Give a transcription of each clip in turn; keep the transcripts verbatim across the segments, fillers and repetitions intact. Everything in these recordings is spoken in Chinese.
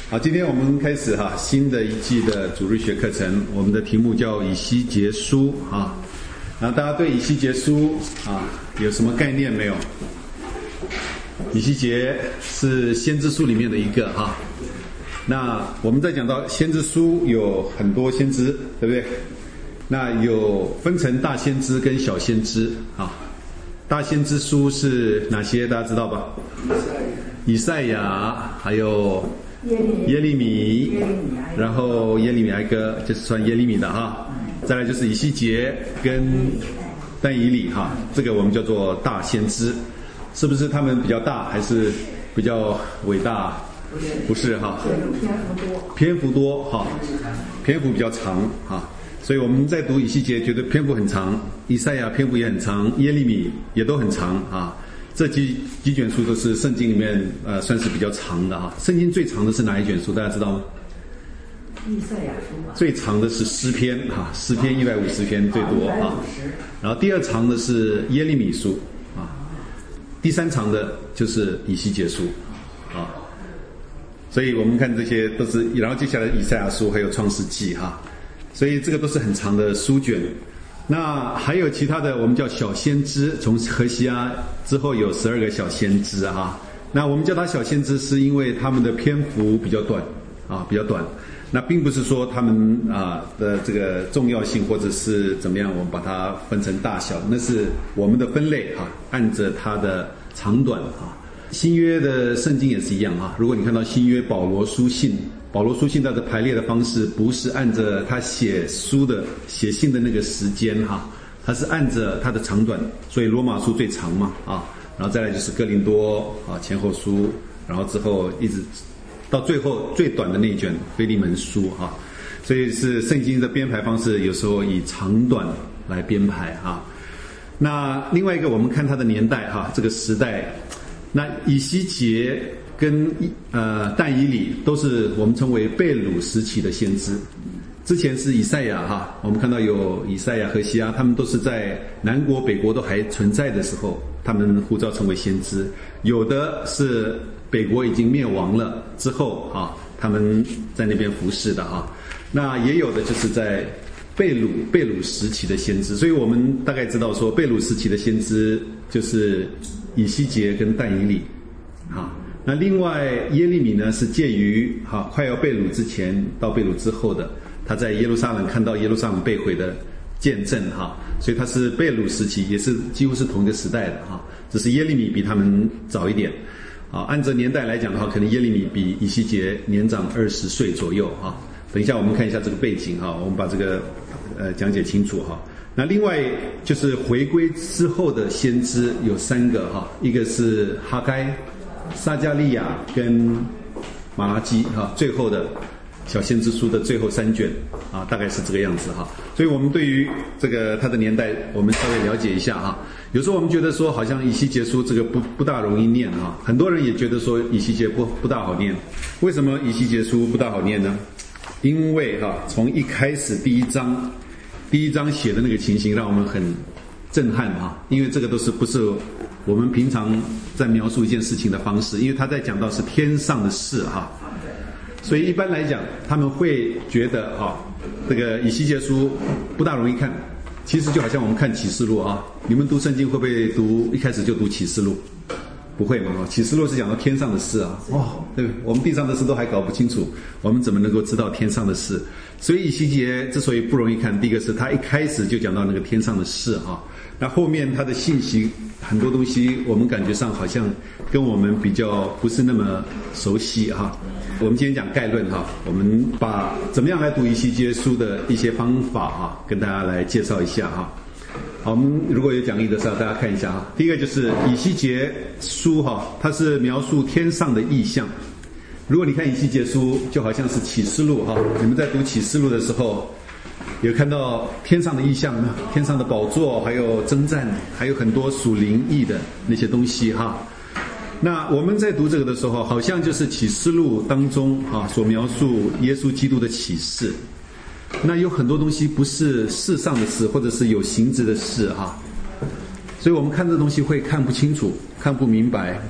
好，今天我们开始哈新的一季的主日学课程，我们的题目叫以西结书啊。那大家对以西结书啊有什么概念没有？以西结是先知书里面的一个哈。那我们在讲到先知书有很多先知，对不对？那有分成大先知跟小先知啊。大先知书是哪些？大家知道吧？以赛亚，还有耶利米，然后耶利米哀歌就是算耶利米的哈。再来就是以西结跟但以理哈，这个我们叫做大先知。是不是他们比较大，还是比较伟大？不是哈，篇幅多哈，篇幅比较长哈。所以我们在读以西结觉得篇幅很长，以赛亚篇幅也很长，耶利米也都很长啊。这几几卷书都是圣经里面呃算是比较长的哈。圣经最长的是哪一卷书？大家知道吗？ 以赛亚书吧。 最长的是诗篇哈，诗篇一百五十篇最多啊。然后第二长的是耶利米书啊，第三长的就是以西结书啊。所以我们看这些都是，然后接下来以赛亚书还有创世纪哈。所以这个都是很长的书卷。那还有其他的我们叫小先知，从何西阿之后有十二个小先知啊。那我们叫他小先知是因为他们的篇幅比较短啊，比较短。那并不是说他们啊的这个重要性或者是怎么样，我们把它分成大小，那是我们的分类啊，按着它的长短啊。新约的圣经也是一样啊。如果你看到新约保罗书信，保罗书信它的排列的方式不是按着他写书的写信的那个时间哈，它是按着它的长短，所以罗马书最长嘛啊，然后再来就是哥林多啊前后书，然后之后一直到最后最短的那一卷腓利门书哈，所以是圣经的编排方式有时候以长短来编排哈。那另外一个我们看它的年代哈，这个时代，那以西结跟呃但以理都是我们称为被掳时期的先知。之前是以赛亚哈，我们看到有以赛亚、何西阿，他们都是在南国北国都还存在的时候，他们呼召成为先知。有的是北国已经灭亡了之后啊，他们在那边服侍的啊。那也有的就是在被掳被掳时期的先知。所以我们大概知道说，被掳时期的先知就是以西结跟但以理啊。那另外耶利米呢，是介于哈快要被掳之前到被掳之后的，他在耶路撒冷看到耶路撒冷被毁的见证哈，所以他是被掳时期，也是几乎是同一个时代的哈，只是耶利米比他们早一点啊。按照年代来讲的话，可能耶利米比以西结年长二十岁左右哈。等一下我们看一下这个背景哈，我们把这个呃讲解清楚哈。那另外就是回归之后的先知有三个哈，一个是哈该、撒迦利亚跟马拉基哈，最后的小先知书的最后三卷啊，大概是这个样子哈。所以我们对于这个它的年代，我们稍微了解一下哈。有时候我们觉得说，好像以西结书这个不不大容易念哈，很多人也觉得说以西结不不大好念。为什么以西结书不大好念呢？因为哈，从一开始第一章，第一章写的那个情形让我们很震撼哈，因为这个都是不是我们平常在描述一件事情的方式，因为他在讲到是天上的事哈，所以一般来讲他们会觉得啊，这个以西结书不大容易看。其实就好像我们看启示录啊，你们读圣经会不会读一开始就读启示录？不会嘛？启示录是讲到天上的事啊，哦，对不对？我们地上的事都还搞不清楚，我们怎么能够知道天上的事？所以以西结之所以不容易看，第一个是他一开始就讲到那个天上的事啊，那后面他的信息很多东西，我们感觉上好像跟我们比较不是那么熟悉哈。我们今天讲概论哈，我们把怎么样来读以西结书的一些方法哈，跟大家来介绍一下哈。好，我们如果有讲义的时候，大家看一下哈。第一个就是以西结书哈，它是描述天上的意象。如果你看以西结书，就好像是启示录哈。你们在读启示录的时候，有看到天上的意象呢，天上的宝座，还有征战，还有很多属灵意的那些东西哈。那我们在读这个的时候，好像就是启示录当中啊所描述耶稣基督的启示。那有很多东西不是世上的事，或者是有形质的事哈，所以我们看这东西会看不清楚，看不明白。所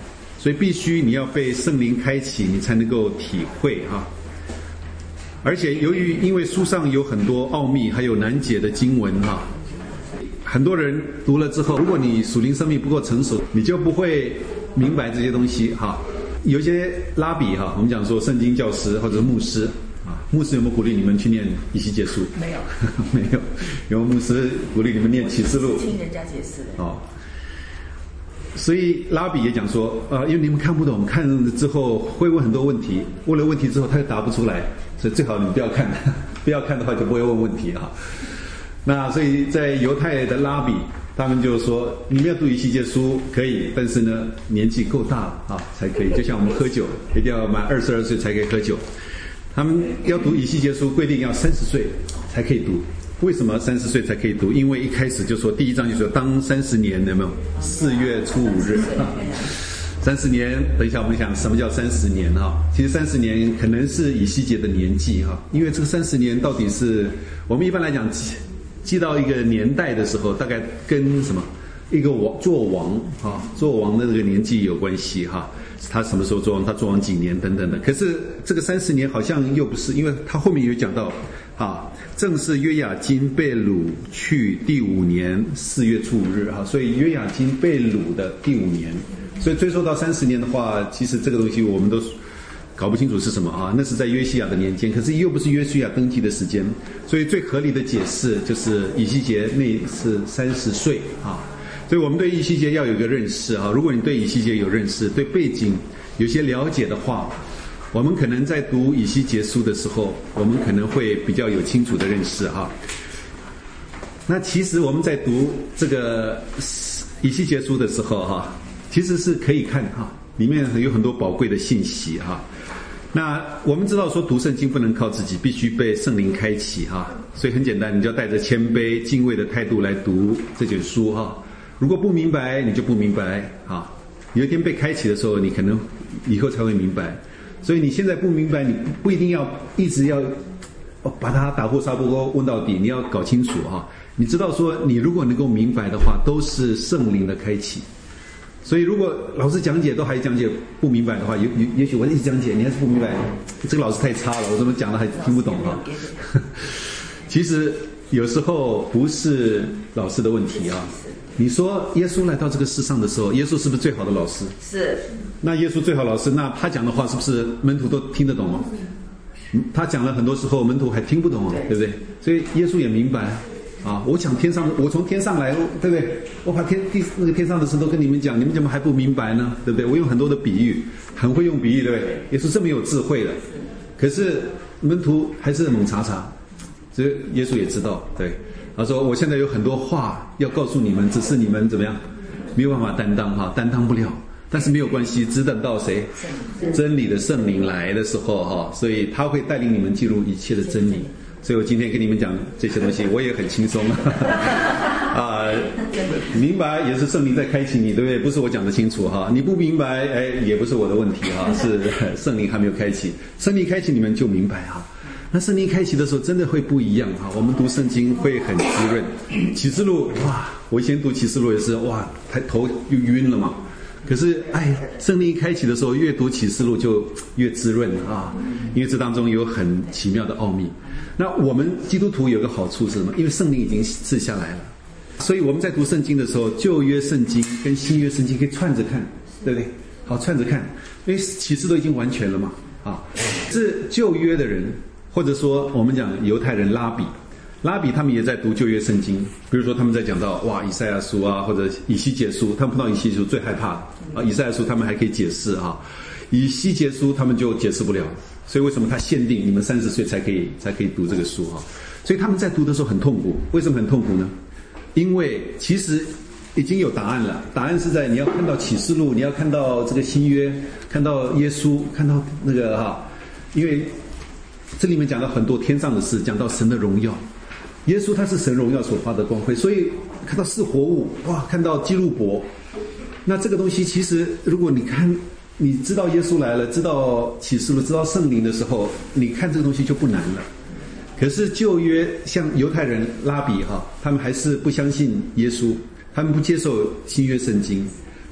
所以必须你要被圣灵开启，你才能够体会哈。而且由于因为书上有很多奥秘，还有难解的经文哈，很多人读了之后，如果你属灵生命不够成熟，你就不会明白这些东西哈。有些拉比哈，我们讲说圣经教师或者牧师啊，牧师有没有鼓励你们去念以西结书？ 没有， 没有。有牧师鼓励你们念启示录？ 听人家解释的。 哦。所以拉比也讲说，呃，因为你们看不懂，看了之后会问很多问题，问了问题之后他又答不出来，所以最好你们不要看，不要看的话就不会问问题啊。那所以在犹太的拉比，他们就说，你们要读以西结书可以，但是呢年纪够大啊才可以，就像我们喝酒一定要满二十二岁才可以喝酒，他们要读以西结书规定要三十岁才可以读。为什么三十岁才可以读？因为一开始就说第一章就说当三十年，有没有？四月初五日，三十年。等一下我们想什么叫三十年哈？其实三十年可能是以西结的年纪哈，因为这个三十年到底是我们一般来讲记记到一个年代的时候，大概跟什么一个王做王啊，做王的这个年纪有关系哈。他什么时候做王？他做王几年等等的。可是这个三十年好像又不是，因为他后面有讲到啊，正是约雅斤被掳去第五年四月初五日哈，所以约雅斤被掳的第五年，所以追溯到三十年的话，其实这个东西我们都搞不清楚是什么啊。那是在约西亚的年间，可是又不是约西亚登基的时间，所以最合理的解释就是以西结那是三十岁啊。所以我们对以西结要有一个认识啊。如果你对以西结有认识，对背景有些了解的话，我们可能在读以西结书的时候，我们可能会比较有清楚的认识哈。那其实我们在读这个以西结书的时候哈，其实是可以看哈，里面有很多宝贵的信息哈。那我们知道说读圣经不能靠自己，必须被圣灵开启哈。所以很简单，你就要带着谦卑敬畏的态度来读这卷书哈。如果不明白，你就不明白啊。有一天被开启的时候，你可能以后才会明白。所以你现在不明白，你不一定要一直要把它打破砂锅问到底，你要搞清楚哈。你知道说，你如果能够明白的话，都是圣灵的开启。所以如果老师讲解都还讲解不明白的话，也也也许我一直讲解，你还是不明白，这个老师太差了，我怎么讲的还听不懂哈。其实有时候不是老师的问题啊。你说耶稣来到这个世上的时候，耶稣是不是最好的老师？ 是。 那耶稣最好老师，那他讲的话是不是门徒都听得懂哦？他讲了很多时候门徒还听不懂哦，对不对？所以耶稣也明白啊，我讲天上，我从天上来，对不对？我把天地那个天上的事都跟你们讲，你们怎么还不明白呢？对不对？我用很多的比喻，很会用比喻，对不对？耶稣这么有智慧的，可是门徒还是猛查查，所以耶稣也知道，对。他说我现在有很多话要告诉你们，只是你们怎么样没有办法担当哈，担当不了。但是没有关系，只等到谁真理的圣灵来的时候哈，所以他会带领你们进入一切的真理。所以我今天跟你们讲这些东西，我也很轻松啊，明白也是圣灵在开启你，对不对？不是我讲得清楚哈，你不明白哎，也不是我的问题哈，是圣灵还没有开启，圣灵开启你们就明白哈。那圣灵开启的时候真的会不一样哈，我们读圣经会很滋润。启示录哇，我以前读启示录也是哇，头就晕了嘛。可是哎，圣灵开启的时候，越读启示录就越滋润啊，因为这当中有很奇妙的奥秘。那我们基督徒有个好处是什么？因为圣灵已经赐下来了，所以我们在读圣经的时候，旧约圣经跟新约圣经可以串着看，对不对？好，串着看，因为启示都已经完全了嘛啊，是旧约的人。或者说我们讲犹太人拉比，拉比他们也在读旧约圣经，比如说他们在讲到哇以赛亚书啊，或者以西结书，他们碰到以西结书最害怕啊，以赛亚书他们还可以解释啊，以西结书他们就解释不了，所以为什么他限定你们三十岁才可以才可以读这个书啊？所以他们在读的时候很痛苦，为什么很痛苦呢？因为其实已经有答案了，答案是在你要看到启示录，你要看到这个新约，看到耶稣，看到那个哈，因为这里面讲到很多天上的事，讲到神的荣耀，耶稣他是神荣耀所发的光辉，所以看到是活物，哇，看到基路伯，那这个东西其实如果你看你知道耶稣来了，知道启示录，知道圣灵的时候，你看这个东西就不难了。可是旧约像犹太人拉比哈，他们还是不相信耶稣，他们不接受新约圣经，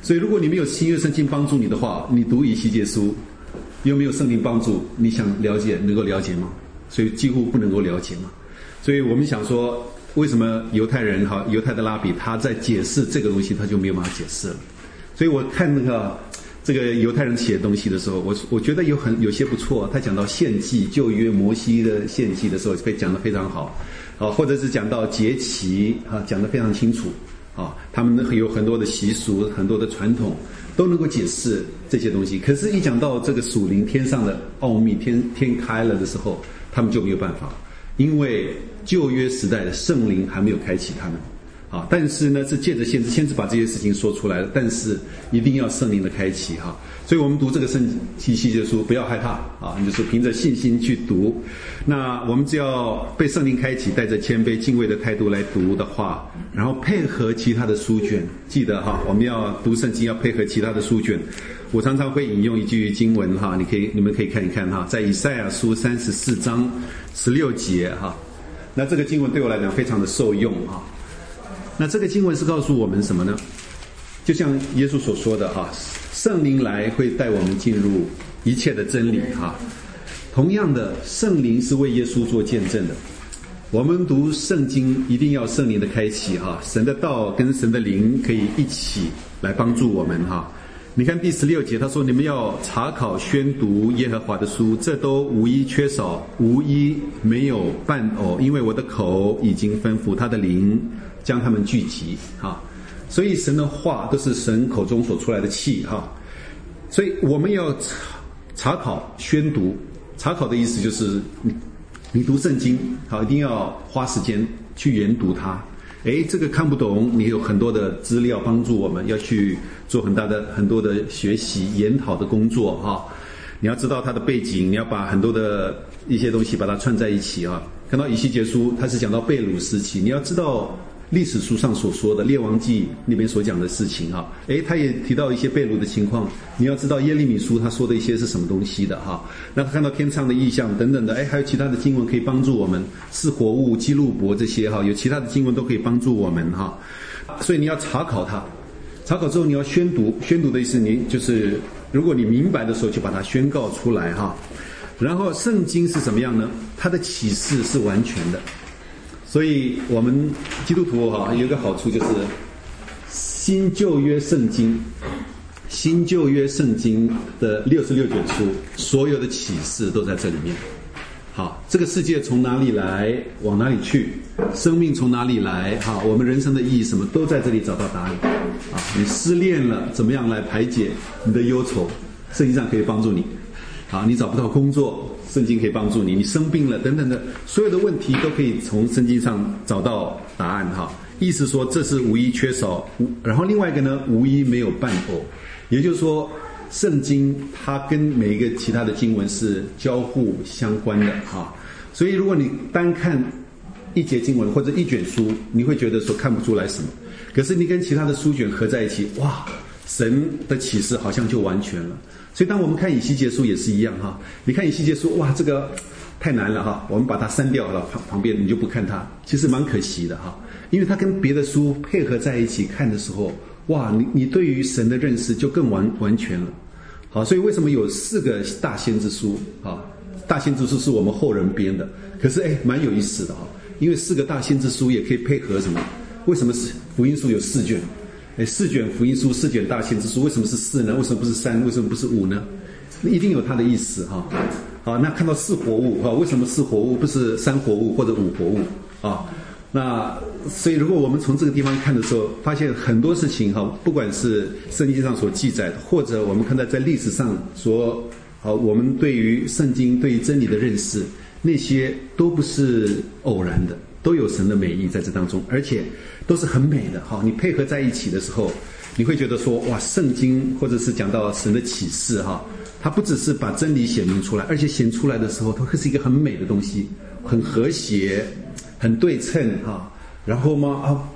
所以如果你没有新约圣经帮助你的话，你读以西结书又没有圣灵帮助，你想了解能够了解吗？所以几乎不能够了解嘛。所以我们想说，为什么犹太人哈犹太的拉比他在解释这个东西他就没有办法解释了？所以我看那个这个犹太人写东西的时候，我我觉得有很有些不错。他讲到献祭旧约摩西的献祭的时候，可以讲得非常好啊，或者是讲到节期啊，讲得非常清楚啊。他们有很多的习俗，很多的传统都能够解释这些东西。可是，一讲到这个属灵天上的奥秘，天天开了的时候，他们就没有办法，因为旧约时代的圣灵还没有开启他们。啊，但是呢，是借着先知，先知把这些事情说出来了，但是一定要圣灵的开启哈。所以我们读这个圣以西结书，不要害怕啊，你就是凭着信心去读。那我们只要被圣灵开启，带着谦卑敬畏的态度来读的话，然后配合其他的书卷，记得哈，我们要读圣经要配合其他的书卷。我常常会引用一句经文哈，你可以你们可以看一看哈，在以赛亚书三十四章十六节哈。那这个经文对我来讲非常的受用哈。那这个经文是告诉我们什么呢？就像耶稣所说的哈，圣灵来会带我们进入一切的真理哈。同样的，圣灵是为耶稣做见证的。我们读圣经一定要圣灵的开启哈，神的道跟神的灵可以一起来帮助我们哈。你看第十六节，他说你们要查考宣读耶和华的书，这都无一缺少，无一没有伴偶，因为我的口已经吩咐他的灵将他们聚集哈。所以神的话都是神口中所出来的气哈。所以我们要查考宣读，查考的意思就是你你读圣经好，一定要花时间去研读它。诶，这个看不懂，你有很多的资料帮助我们，要去做很大的很多的学习研讨的工作哈。你要知道它的背景，你要把很多的一些东西把它串在一起啊。看到以西结书，它是讲到被掳时期，你要知道历史书上所说的列王记那边所讲的事情哈。诶，他也提到一些被掳的情况，你要知道耶利米书他说的一些是什么东西的哈。那他看到天上的异象等等的，诶，还有其他的经文可以帮助我们，是活物、基路伯这些哈，有其他的经文都可以帮助我们哈。所以你要查考它，查考之后你要宣读，宣读的意思你就是如果你明白的时候就把它宣告出来哈。然后圣经是什么样呢？它的启示是完全的。所以我们基督徒哈有一个好处，就是新旧约圣经新旧约圣经的六十六卷书，所有的启示都在这里面。好，这个世界从哪里来，往哪里去，生命从哪里来，好，我们人生的意义什么都在这里找到答案啊。你失恋了，怎么样来排解你的忧愁，圣经上可以帮助你。好，你找不到工作，圣经可以帮助你，你生病了等等的，所有的问题都可以从圣经上找到答案哈。意思说这是无一缺少，然后另外一个呢，无一没有伴偶，也就是说圣经它跟每一个其他的经文是交互相关的哈。所以如果你单看一节经文或者一卷书，你会觉得说看不出来什么，可是你跟其他的书卷合在一起，哇，神的启示好像就完全了。所以当我们看以西结书也是一样哈，你看以西结书，哇，这个太难了哈，我们把它删掉了，旁旁边你就不看它，其实蛮可惜的哈，因为它跟别的书配合在一起看的时候，哇，你你对于神的认识就更完完全了。好，所以为什么有四个大先知书啊？大先知书是我们后人编的，可是哎，蛮有意思的哈，因为四个大先知书也可以配合什么？为什么是福音书有四卷？哎，四卷福音书，四卷大先知书，为什么是四呢？为什么不是三？为什么不是五呢？一定有它的意思哈。好，那看到四活物哈，为什么四活物不是三活物或者五活物啊？那所以如果我们从这个地方看的时候，发现很多事情哈，不管是圣经上所记载的，或者我们看到在历史上所啊，我们对于圣经、对于真理的认识，那些都不是偶然的。都有神的美意在这当中，而且都是很美的哈。你配合在一起的时候，你会觉得说，哇，圣经或者是讲到神的启示哈，它不只是把真理显明出来，而且显出来的时候，它会是一个很美的东西，很和谐，很对称哈。然后嘛啊，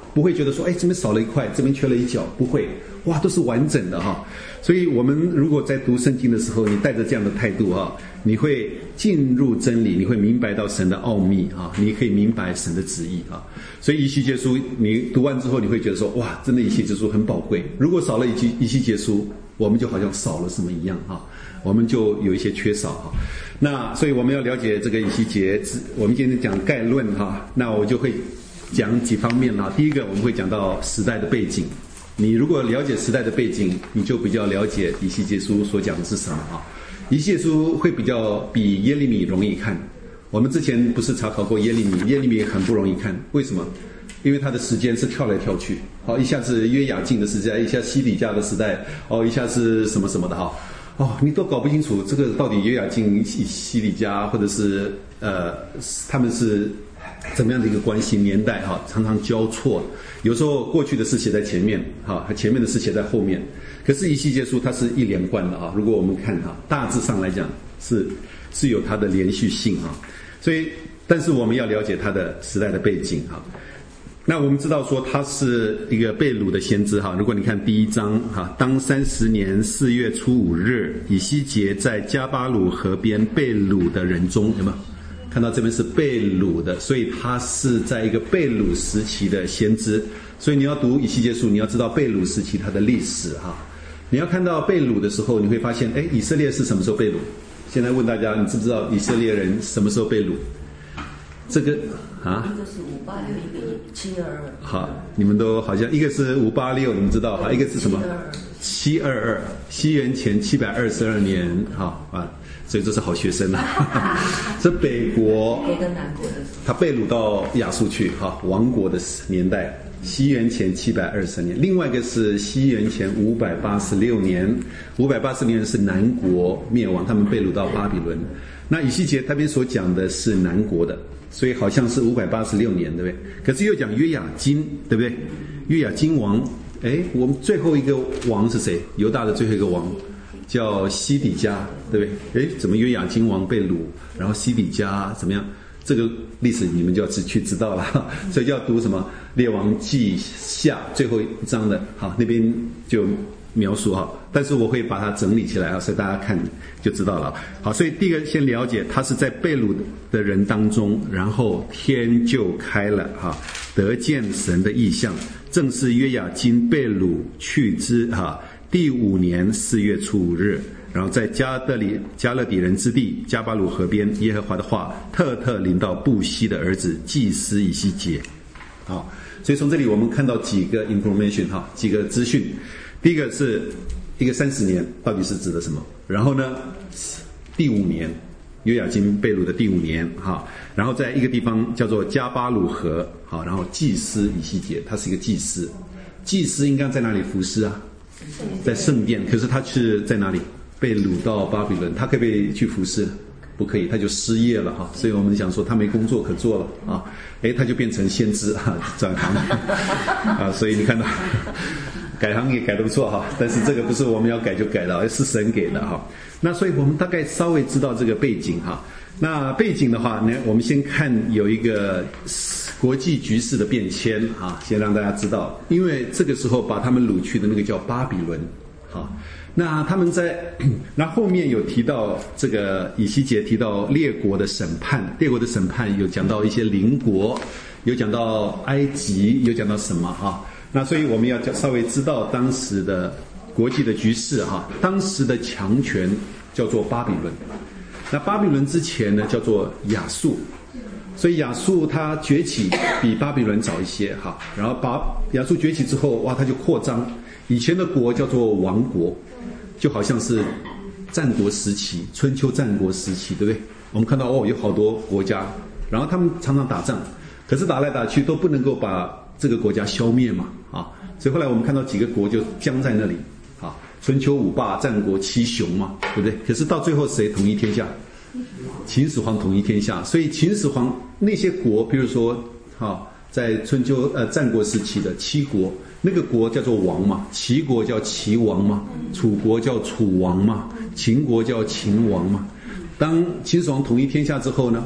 不会觉得说，哎，这边少了一块，这边缺了一角，不会，哇，都是完整的哈。所以我们如果在读圣经的时候，你带着这样的态度哈，你会进入真理，你会明白到神的奥秘啊，你可以明白神的旨意啊。所以以西结书你读完之后，你会觉得说，哇，真的以西结书很宝贵。如果少了以西以西结书，我们就好像少了什么一样哈，我们就有一些缺少哈。那所以我们要了解这个以西结，我们今天讲概论哈，那我就会讲几方面哈。第一个，我们会讲到时代的背景。你如果了解时代的背景，你就比较了解以西结书所讲的是什么啊。以西结书会比较比耶利米容易看。我们之前不是查考过耶利米，耶利米很不容易看，为什么？因为它的时间是跳来跳去，好，一下子约雅敬的时代，一下西底家的时代，哦，一下是什么什么的哈，哦，你都搞不清楚这个到底约雅敬、西底家或者是呃他们是怎么样的一个关系年代哈，常常交错，有时候过去的事写在前面哈，前面的事写在后面。可是以西结书它是一连贯的啊，如果我们看哈，大致上来讲是是有它的连续性啊，所以但是我们要了解它的时代的背景哈。那我们知道说他是一个被掳的先知哈，如果你看第一章哈，当三十年四月初五日，以西结在加巴鲁河边被掳的人中，有没有看到这边是被掳的？所以他是在一个被掳时期的先知。所以你要读以西结书，你要知道被掳时期它的历史哈。你要看到被掳的时候，你会发现，哎，以色列是什么时候被掳？现在问大家，你知不知道以色列人什么时候被掳？这个啊， 一个是五八六，一个七二二。 好，你们都好像一个是五八六，你们知道哈，一个是什么？七二二，西元前七百二十二年，好啊，所以这是好学生啊。这北国， 北跟南国的， 他被掳到亚述去哈，亡国的年代，西元前七百二十年。另外一个是西元前五百八十六年，五百八十六年是南国灭亡，他们被掳到巴比伦。那以西结那边所讲的是南国的。所以好像是五百八十六年，对不对？可是又讲约雅金，对不对？约雅金王，哎，我们最后一个王是谁？犹大的最后一个王叫西底家，对不对？哎，怎么约雅金王被掳，然后西底家怎么样？这个历史你们就要去知道了，所以就要读什么列王记下最后一章的，好，那边就描述哈，但是我会把它整理起来啊，所以大家看就知道了。好，所以第一个先了解，他是在被掳的人当中，然后天就开了哈，得见神的异象，正是约雅金被掳去之哈第五年四月初五日，然后在加勒底加勒底人之地加巴鲁河边，耶和华的话特特临到布西的儿子祭司以西结。好，所以从这里我们看到几个 information 哈，几个资讯。第一个是一个三十年到底是指的什么？然后呢，第五年约雅金被掳的第五年哈，然后在一个地方叫做加巴鲁河，好，然后祭司以西结他是一个祭司，祭司应该在哪里服侍啊？在圣殿，可是他是在哪里？被掳到巴比伦，他可不可以去服侍？不可以，他就失业了哈，所以我们想说他没工作可做了啊，诶，他就变成先知啊，转行啊，所以你看到改行也改得不错哈，但是这个不是我们要改就改的，是神给的哈。那所以我们大概稍微知道这个背景哈。那背景的话呢，我们先看有一个国际局势的变迁啊，先让大家知道，因为这个时候把他们掳去的那个叫巴比伦，好。那他们在那后面有提到这个以西结提到列国的审判，列国的审判有讲到一些邻国，有讲到埃及，有讲到什么啊？那所以我们要稍微知道当时的国际的局势哈。当时的强权叫做巴比伦，那巴比伦之前呢叫做亚述，所以亚述它崛起比巴比伦早一些哈。然后把亚述崛起之后，哇，它就扩张。以前的国叫做王国。就好像是战国时期，春秋战国时期，对不对？我们看到哦，有好多国家，然后他们常常打仗，可是打来打去都不能够把这个国家消灭嘛，啊，所以后来我们看到几个国就僵在那里，啊，春秋五霸、战国七雄嘛，对不对？可是到最后谁统一天下？秦始皇统一天下，所以秦始皇那些国，比如说，啊，在春秋呃战国时期的七国。那个国叫做王嘛，齐国叫齐王嘛，楚国叫楚王嘛，秦国叫秦王嘛。当秦始皇统一天下之后呢，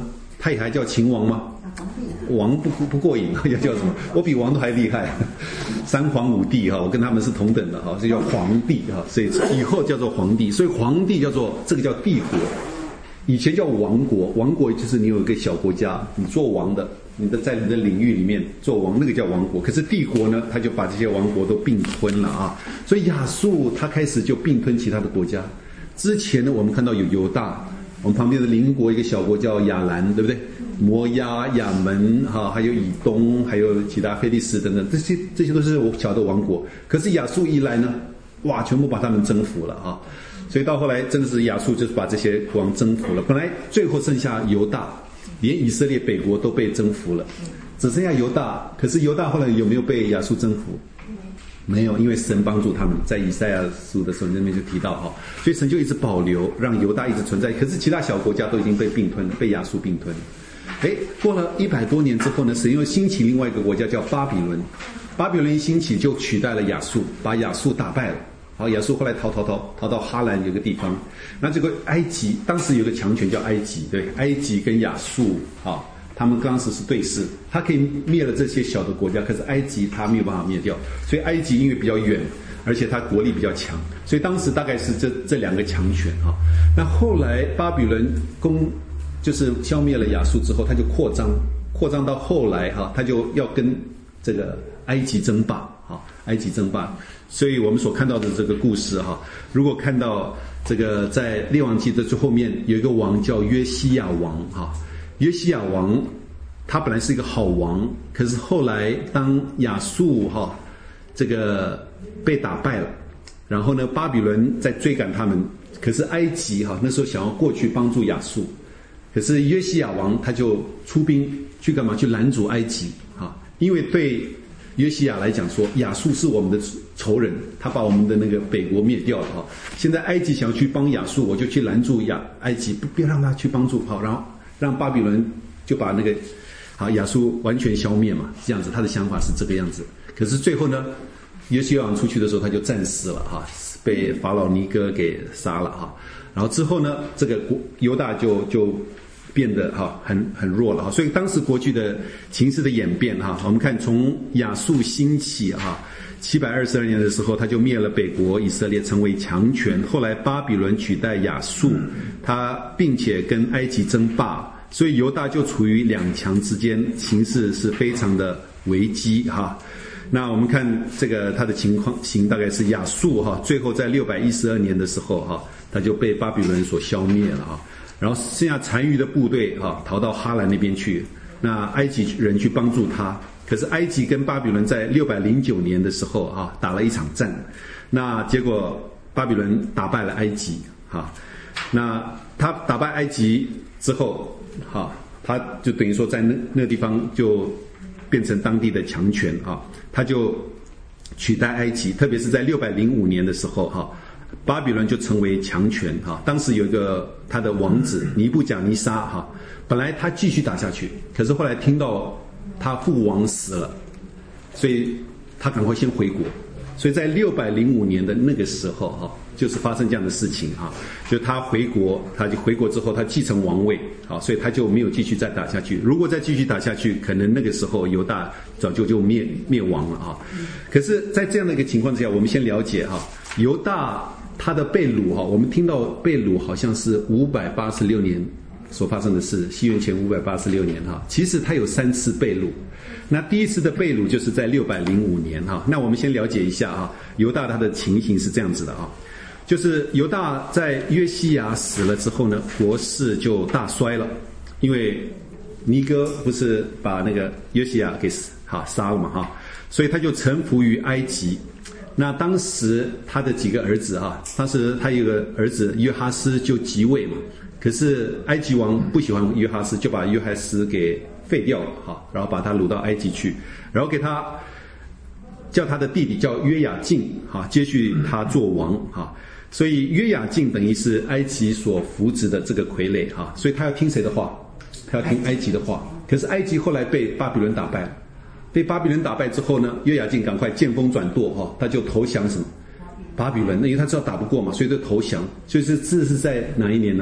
他也还叫秦王吗？王不不过瘾，要叫什么？我比王都还厉害，三皇五帝哈，我跟他们是同等的哈，所以叫皇帝哈，所以以后叫做皇帝，所以皇帝叫做这个叫帝国，以前叫王国，王国就是你有一个小国家，你做王的，你的在你的领域里面做王，那个叫王国。可是帝国呢，他就把这些王国都并吞了啊，所以亚述他开始就并吞其他的国家。之前呢，我们看到有犹大，我们旁边的邻国一个小国叫亚兰，对不对？摩押、亚门哈，还有以东，还有其他菲利斯等等，这些这些都是我小的王国。可是亚述一来呢，哇，全部把他们征服了啊！所以到后来真的是亚述就是把这些王征服了。本来最后剩下犹大，连以色列北国都被征服了，只剩下犹大。可是犹大后来有没有被亚述征服？没有，因为神帮助他们，在以赛亚书的时候那边就提到哈，所以神就一直保留，让犹大一直存在。可是其他小国家都已经被并吞，被亚述并吞。哎，过了一百多年之后呢，神又兴起另外一个国家叫巴比伦，巴比伦一兴起就取代了亚述，把亚述打败了。好，亚述后来逃逃逃逃到哈兰有个地方，那这个埃及当时有个强权叫埃及，对，埃及跟亚述啊，他们当时是对视，他可以灭了这些小的国家，可是埃及他没有办法灭掉，所以埃及因为比较远，而且他国力比较强，所以当时大概是这这两个强权啊。那后来巴比伦攻。就是消灭了亚述之后，他就扩张，扩张到后来哈，他就要跟这个埃及争霸哈，埃及争霸。所以我们所看到的这个故事哈，如果看到这个在列王记的最后面有一个王叫约西亚王哈，约西亚王他本来是一个好王，可是后来当亚述哈这个被打败了，然后呢巴比伦在追赶他们，可是埃及哈那时候想要过去帮助亚述。可是约西亚王他就出兵去干嘛？去拦阻埃及啊！因为对约西亚来讲说，亚述是我们的仇人，他把我们的那个北国灭掉了啊！现在埃及想要去帮亚述，我就去拦住亚埃及，不不要让他去帮助好，然后让巴比伦就把那个好亚述完全消灭嘛，这样子他的想法是这个样子。可是最后呢，约西亚王出去的时候他就战死了哈，被法老尼哥给杀了哈。然后之后呢，这个国犹大就就。变得哈很很弱了哈，所以当时国际的情势的演变哈，我们看从亚述兴起哈，七百二十二年的时候，他就灭了北国以色列，成为强权。后来巴比伦取代亚述，他并且跟埃及争霸，所以犹大就处于两强之间，情势是非常的危机哈。那我们看这个他的情况型大概是亚述哈，最后在六百一十二年的时候哈，他就被巴比伦所消灭了哈。然后剩下残余的部队哈、啊、逃到哈兰那边去，那埃及人去帮助他。可是埃及跟巴比伦在六百零九年的时候啊打了一场战，那结果巴比伦打败了埃及哈、啊。那他打败埃及之后哈、啊，他就等于说在那那个地方就变成当地的强权啊，他就取代埃及，特别是在六百零五年的时候哈。啊巴比伦就成为强权哈，当时有一个他的王子尼布甲尼撒哈，本来他继续打下去，可是后来听到他父王死了，所以他赶快先回国，所以在六百零五年的那个时候哈，就是发生这样的事情哈，就他回国，他就回国之后他继承王位啊，所以他就没有继续再打下去。如果再继续打下去，可能那个时候犹大早就就灭灭亡了啊。可是，在这样的一个情况之下，我们先了解哈，犹大。他的被掳哈，我们听到被掳好像是五百八十六年所发生的事，西元前五百八十六年哈。其实他有三次被掳，那第一次的被掳就是在六百零五年哈。那我们先了解一下哈，犹大他的情形是这样子的啊，就是犹大在约西亚死了之后呢，国势就大衰了，因为尼哥不是把那个约西亚给哈杀了嘛哈，所以他就臣服于埃及。那当时他的几个儿子哈，当时他有个儿子约哈斯就即位嘛，可是埃及王不喜欢约哈斯，就把约哈斯给废掉了哈，然后把他掳到埃及去，然后给他叫他的弟弟叫约雅敬哈接续他做王哈，所以约雅敬等于是埃及所扶植的这个傀儡哈，所以他要听谁的话？他要听埃及的话。可是埃及后来被巴比伦打败了。被巴比伦打败之后呢，约雅敬赶快见风转舵哈，他就投降什么巴比伦，因为他知道打不过嘛，所以就投降。所以这这是在哪一年呢？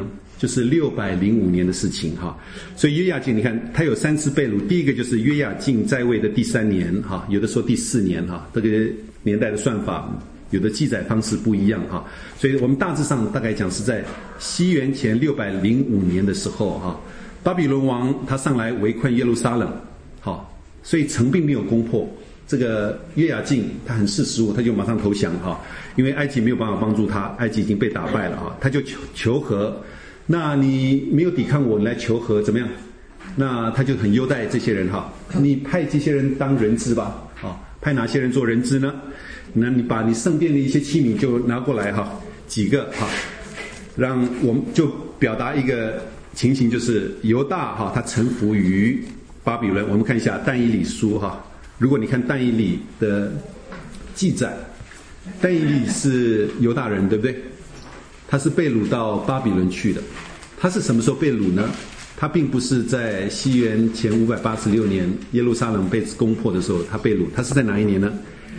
就是六百零五年的事情哈。所以约雅敬你看他有三次被掳，第一个就是约雅敬在位的第三年哈，有的说第四年哈，这个年代的算法有的记载方式不一样哈，所以我们大致上大概讲是在西元前六百零五年的时候哈，巴比伦王他上来围困耶路撒冷，好，所以城并没有攻破。这个约雅敬他很识时务，他就马上投降哈，因为埃及没有办法帮助他，埃及已经被打败了哈，他就求求和。那你没有抵抗我，你来求和怎么样？那他就很优待这些人哈，你派这些人当人质吧，啊，派哪些人做人质呢？那你把你圣殿的一些器皿就拿过来哈，几个哈，让我们就表达一个情形，就是犹大哈，他臣服于巴比伦。我们看一下但以理书哈。如果你看但以理的记载，但以理是犹大人，对不对？他是被掳到巴比伦去的。他是什么时候被掳呢？他并不是在西元前五百八十六年耶路撒冷被攻破的时候他被掳，他是在哪一年呢？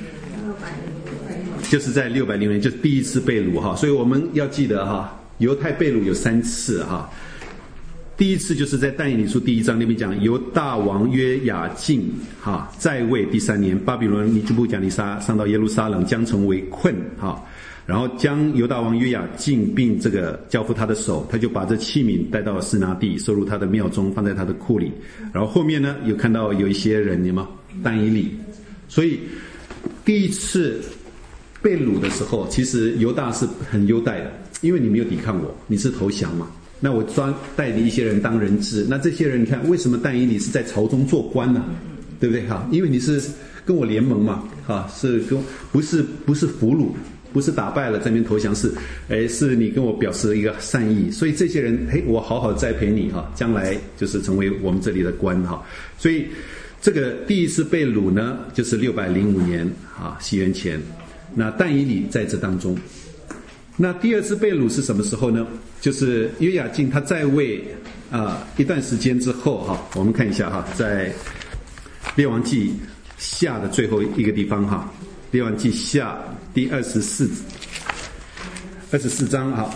就是在六百零年，就是第一次被掳哈。所以我们要记得哈，犹太被掳有三次哈。第一次就是在但以理书第一章那边讲，犹大王约雅敬哈在位第三年，巴比伦尼布甲尼撒上到耶路撒冷，将城围困哈，然后将犹大王约雅敬并这个交付他的手，他就把这器皿带到示拿地，收入他的庙中，放在他的库里。然后后面呢，有看到有一些人，有吗？但以理。所以第一次被掳的时候，其实犹大是很优待的，因为你没有抵抗我，你是投降嘛。那我专带你一些人当人质，那这些人你看为什么但以理是在朝中做官呢？对不对哈？因为你是跟我联盟嘛，哈，是跟不是不是俘虏，不是打败了这边投降，是哎是你跟我表示一个善意，所以这些人嘿我好好栽培你哈，将来就是成为我们这里的官哈。所以这个第一次被掳呢，就是六百零五年啊西元前，那但以理在这当中。那第二次被掳是什么时候呢？就是约雅敬他在位啊、呃、一段时间之后哈，我们看一下哈，在列王记下的最后一个地方哈，列王记下第二十四二十四章哈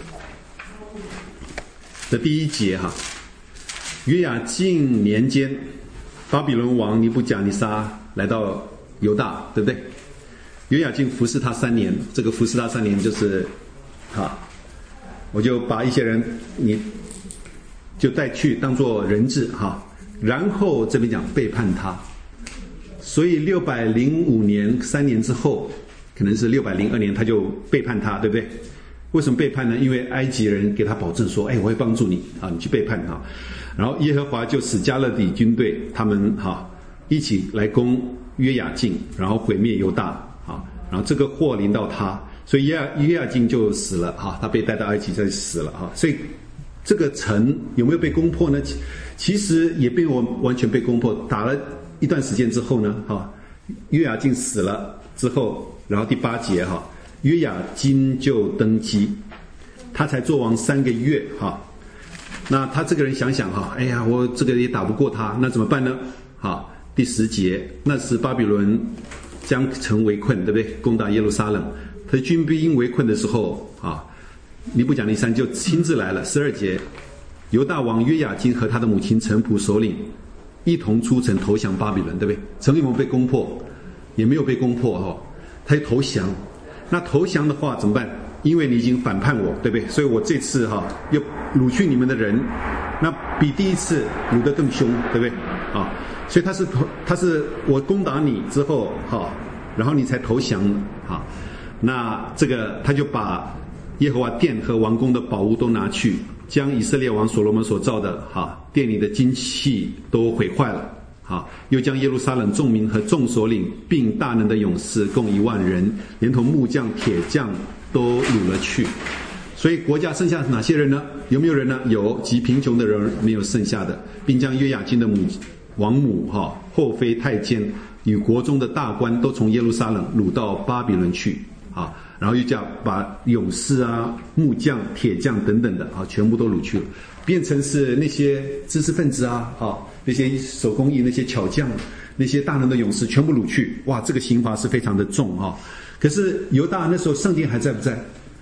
的第一节哈，约雅敬年间，巴比伦王尼布甲尼撒来到犹大，对不对？约雅敬服侍他三年，这个服侍他三年就是哈，我就把一些人你就带去当作人质哈，然后这边讲背叛他，所以六百零五年三年之后，可能是六百零二年他就背叛他，对不对？为什么背叛呢？因为埃及人给他保证说，哎，我会帮助你啊，你去背叛他。然后耶和华就使加勒底军队他们哈一起来攻约雅敬，然后毁灭犹大。啊，然后这个祸临到他，所以约雅约雅敬就死了哈，他被带到埃及就死了哈。所以这个城有没有被攻破呢？其实也被我完全被攻破，打了一段时间之后呢，哈，约雅敬死了之后，然后第八节哈，约雅金就登基，他才做王三个月哈。那他这个人想想哈，哎呀，我这个也打不过他，那怎么办呢？哈，第十节，那时巴比伦将城围困，对不对？攻打耶路撒冷，他军兵围困的时候啊，尼布甲尼撒就亲自来了。十二节，犹大王约雅金和他的母亲臣仆首领一同出城投降巴比伦，对不对？城有没有被攻破？也没有被攻破哦，他就投降。那投降的话怎么办？因为你已经反叛我，对不对？所以我这次哈、啊、又掳去你们的人，那比第一次掳得更凶，对不对？啊，所以他是他是我攻打你之后哈、啊，然后你才投降啊。那这个他就把耶和华殿和王宫的宝物都拿去，将以色列王所罗门所造的哈、啊、殿里的金器都毁坏了。好，又将耶路撒冷众民和众首领并大能的勇士共一万人，连同木匠、铁匠都掳了去。所以国家剩下哪些人呢？有没有人呢？有，极贫穷的人没有剩下的，并将约雅金的母王母哈、后妃、太监与国中的大官都从耶路撒冷掳到巴比伦去啊。然后又叫把勇士啊、木匠、铁匠等等的啊，全部都掳去了，变成是那些知识分子啊，啊。那些手工艺、那些巧匠、那些大能的勇士全部掳去，哇，这个刑罚是非常的重啊！可是犹大那时候圣殿还在不在？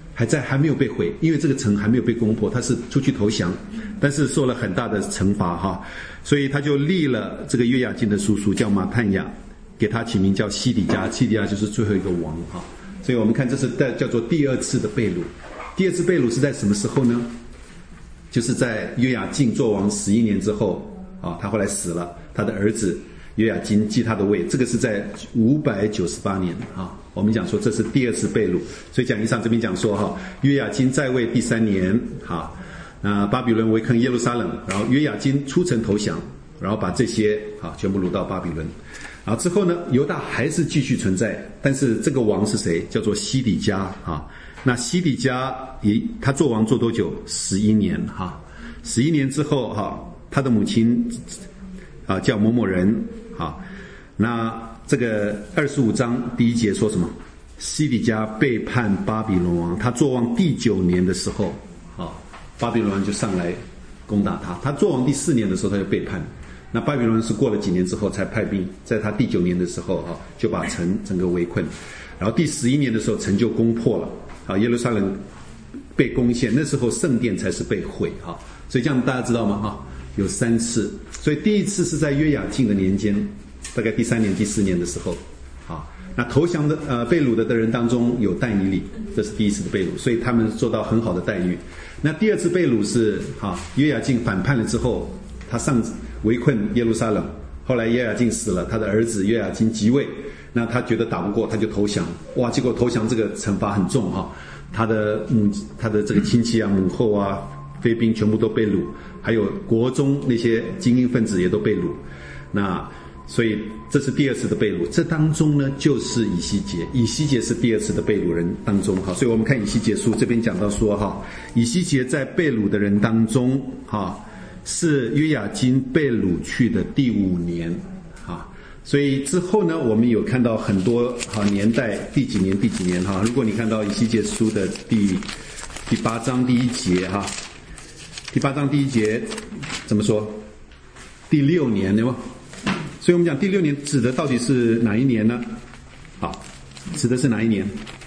还在，还没有被毁，因为这个城还没有被攻破，他是出去投降，但是受了很大的惩罚哈，所以他就立了这个约雅斤的叔叔叫马探雅，给他起名叫西底家，西底家就是最后一个王哈。所以我们看这是叫做第二次的被掳，第二次被掳是在什么时候呢？就是在约雅斤做王十一年之后啊，他后来死了，他的儿子约雅斤继他的位，这个是在五百九十八年啊。我们讲说这是第二次被掳，所以讲义上这边讲说哈，约雅斤在位第三年哈，那巴比伦围困耶路撒冷，然后约雅斤出城投降，然后把这些啊全部掳到巴比伦。然后之后呢，犹大还是继续存在，但是这个王是谁？叫做西底家啊。那西底家也他做王做多久？十一年哈。十一年之后哈，他的母亲啊叫某某人啊。那这个二十五章第一节说什么？西底家背叛巴比伦王，他做王第九年的时候，啊，巴比伦王就上来攻打他。他做王第四年的时候，他就背叛。那巴比伦是过了几年之后才派兵，在他第九年的时候啊，就把城整个围困，然后第十一年的时候城就攻破了啊，耶路撒冷被攻陷，那时候圣殿才是被毁啊，所以这样大家知道吗？啊，有三次，所以第一次是在约雅斤的年间，大概第三年、第四年的时候啊，那投降的呃被掳的的人当中有但以理，这是第一次的被掳，所以他们受到很好的待遇。那第二次被掳是啊，约雅斤反叛了之后，他上围困耶路撒冷，后来约雅斤死了，他的儿子约雅斤即位，那他觉得打不过，他就投降。哇，结果投降这个惩罚很重哈，他的母他的这个亲戚啊、母后啊、妃嫔全部都被掳，还有国中那些精英分子也都被掳。那所以这是第二次的被掳，这当中呢就是以西结，以西结是第二次的被掳人当中哈，所以我们看以西结书这边讲到说哈，以西结在被掳的人当中哈。是约雅斤被掳去的第五年啊，所以之后呢，我们有看到很多哈年代第几年第几年哈。如果你看到以西结书的第第八章第一节哈，第八章第一节怎么说？第六年对吗？所以我们讲第六年指的到底是哪一年呢？好，指的是哪一年？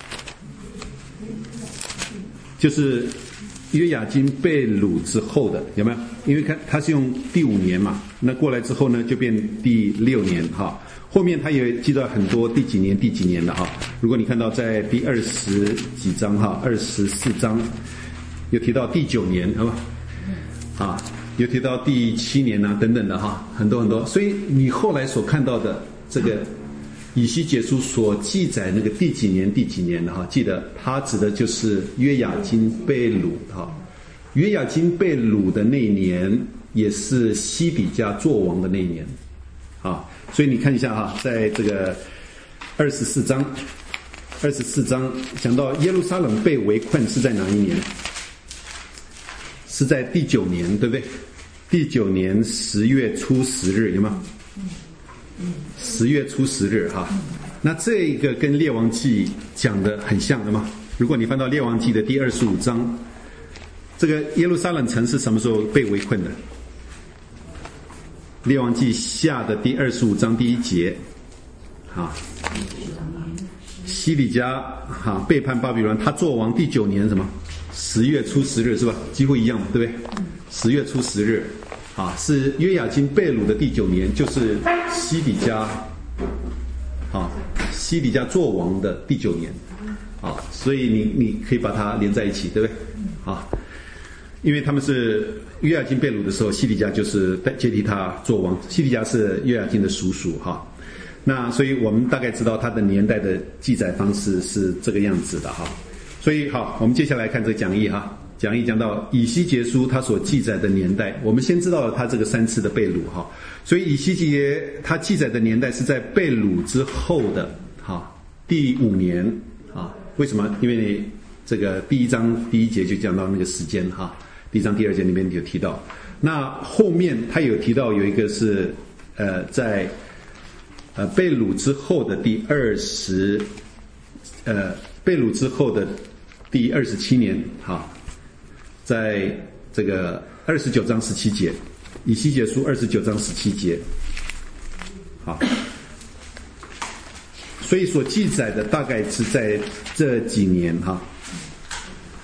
就是约雅斤被掳之后的，有没有？因为看他是用第五年嘛，那过来之后呢就变第六年哈。后面他也记到很多第几年第几年的哈。如果你看到在第二十几章哈，二十四章有提到第九年，好吧？啊，有提到第七年啊等等的哈，很多很多。所以你后来所看到的这个以西结书所记载那个第几年第几年的哈，记得它指的就是约雅斤被掳哈。约雅斤被掳的那一年，也是西底家做王的那一年，啊，所以你看一下哈，在这个二十四章，二十四章讲到耶路撒冷被围困是在哪一年？是在第九年，对不对？第九年十月初十日，有吗？十月初十日哈，那这个跟列王记讲的很像的嘛。如果你翻到列王记的第二十五章。这个耶路撒冷城是什么时候被围困的？列王记下的第二十五章第一节，啊，西底家哈背叛巴比伦，他做王第九年什么？十月初十日是吧？几乎一样，对不对？十月初十日，啊，是约雅斤被掳的第九年，就是西底家，啊，西底家做王的第九年，啊，所以你你可以把它连在一起，对不对？啊。因为他们是约雅斤被掳的时候，西底家就是接替他做王。西底家是约雅斤的叔叔哈，那所以我们大概知道他的年代的记载方式是这个样子的哈。所以好，我们接下来看这个讲义哈。讲义讲到以西结书他所记载的年代，我们先知道了他这个三次的被掳哈。所以以西结他记载的年代是在被掳之后的哈第五年啊。为什么？因为这个第一章第一节就讲到那个时间哈。第一章第二节里面有提到，那后面他有提到有一个是呃在呃被掳之后的第二十呃被掳之后的第二十七年哈，在这个二十九章十七节，以西结书二十九章十七节，好，所以所记载的大概是在这几年哈。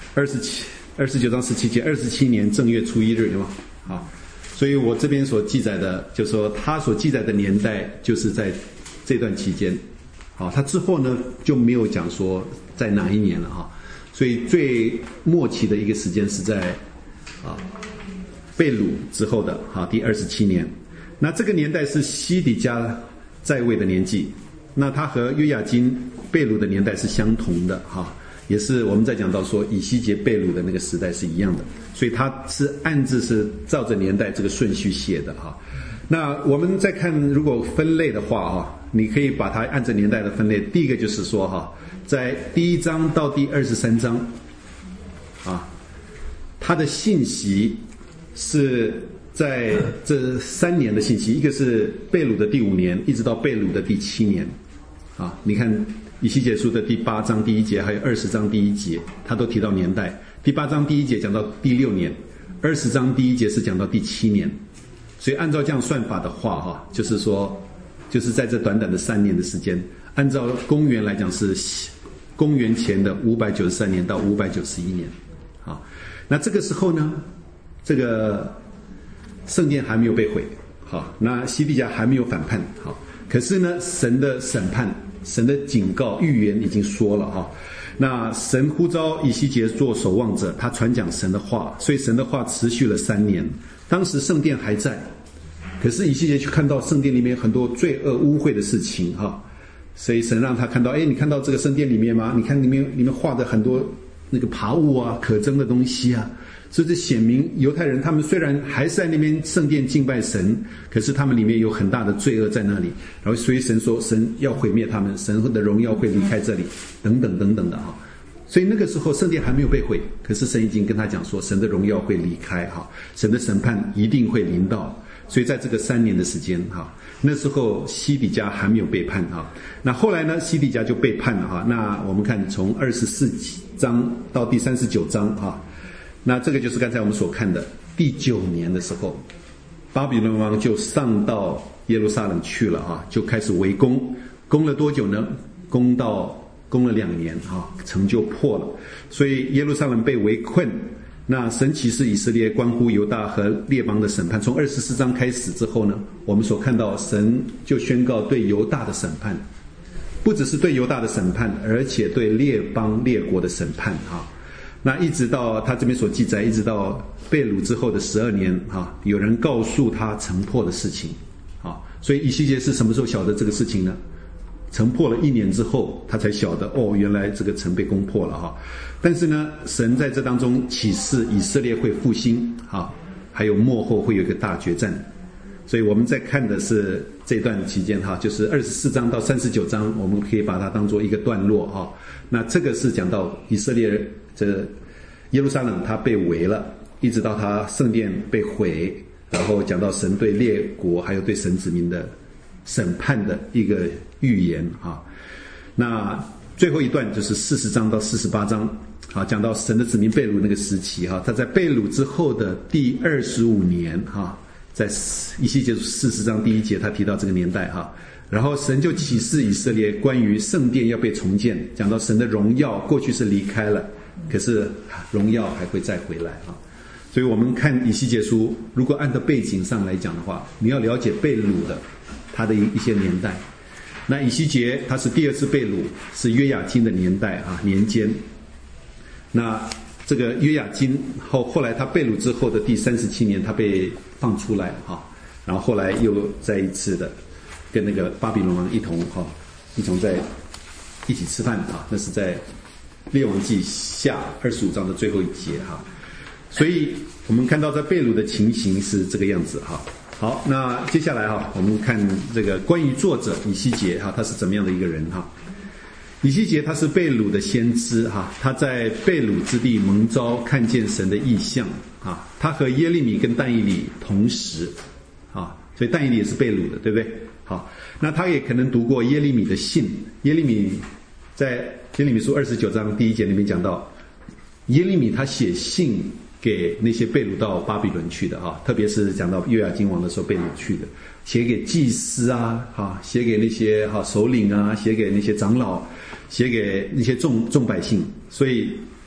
二十七二十九章十七节，二十七年正月初一日，有吗？啊，所以我这边所记载的，就是说他所记载的年代就是在这段期间。好，他之后呢就没有讲说在哪一年了哈。所以最末期的一个时间是在啊被掳之后的哈第二十七年。那这个年代是西底家在位的年纪，那他和约雅斤被掳的年代是相同的哈，也是我们在讲到说以西结被掳的那个时代是一样的，所以他是暗自是照着年代这个顺序写的哈。那我们再看如果分类的话哈，你可以把它按照年代的分类，第一个就是说哈，在第一章到第二十三章啊，它的信息是在这三年的信息，一个是被掳的第五年，一直到被掳的第七年，啊，你看以西结书的第八章第一节，还有二十章第一节，它都提到年代。第八章第一节讲到第六年，二十章第一节是讲到第七年，所以按照这样算法的话，哈，就是说，就是在这短短的三年的时间，按照公元来讲是公元前的五百九十三年到五百九十一年，啊，那这个时候呢，这个圣殿还没有被毁，好，那西底家还没有反叛，好，可是呢，神的审判、神的警告、预言已经说了哈。那神呼召以西结做守望者，他传讲神的话，所以神的话持续了三年。当时圣殿还在，可是以西结去看到圣殿里面很多罪恶污秽的事情哈，所以神让他看到，哎，你看到这个圣殿里面吗？你看里面里面画的很多那个爬物啊、可憎的东西啊。所以这显明犹太人他们虽然还是在那边圣殿敬拜神，可是他们里面有很大的罪恶在那里，然后所以神说神要毁灭他们，神的荣耀会离开这里，等等等等的哈。所以那个时候圣殿还没有被毁，可是神已经跟他讲说神的荣耀会离开哈，神的审判一定会临到。所以在这个三年的时间哈，那时候西底家还没有背叛哈。那后来呢，西底家就背叛了哈。那我们看从二十四章到第三十九章哈。那这个就是刚才我们所看的第九年的时候，巴比伦王就上到耶路撒冷去了哈，就开始围攻，攻了多久呢？攻到攻了两年哈，城就破了，所以耶路撒冷被围困。那神启示以色列关乎犹大和列邦的审判，从二十四章开始之后呢，我们所看到神就宣告对犹大的审判，不只是对犹大的审判，而且对列邦列国的审判哈。那一直到他这边所记载，一直到被掳之后的十二年啊，有人告诉他城破的事情啊，所以以西结是什么时候晓得这个事情呢？城破了一年之后，他才晓得哦，原来这个城被攻破了哈。但是呢，神在这当中启示以色列会复兴啊，还有末后会有一个大决战。所以我们在看的是这段期间哈，就是二十四章到三十九章，我们可以把它当做一个段落哈。那这个是讲到以色列这耶路撒冷它被围了，一直到它圣殿被毁，然后讲到神对列国还有对神子民的审判的一个预言哈。那最后一段就是四十章到四十八章，好，讲到神的子民被掳那个时期哈，他在被掳之后的第二十五年哈。在以西结书四十章第一节他提到这个年代哈，然后神就启示以色列关于圣殿要被重建，讲到神的荣耀过去是离开了，可是荣耀还会再回来哈。所以我们看以西结书，如果按照背景上来讲的话，你要了解被掳的他的一些年代。那以西结他是第二次被掳，是约雅斤的年代啊年间。那这个约雅斤后后来他被掳之后的第三十七年，他被放出来哈，然后后来又再一次的跟那个巴比伦王一同哈，一同在一起吃饭啊，那是在列王记下二十五章的最后一节哈。所以我们看到在被掳的情形是这个样子哈。好，那接下来哈，我们看这个关于作者以西结哈，他是怎么样的一个人哈。以西结他是被掳的先知哈，他在被掳之地蒙召，看见神的异象啊。他和耶利米跟但以理同时啊，所以但以理也是被掳的，对不对？好，那他也可能读过耶利米的信。耶利米在耶利米书二十九章第一节里面讲到，耶利米他写信给那些被掳到巴比伦去的哈，特别是讲到约雅斤王的时候被掳去的，写给祭司啊，哈，写给那些哈首领啊，写给那些长老，写给那些众众百姓。所以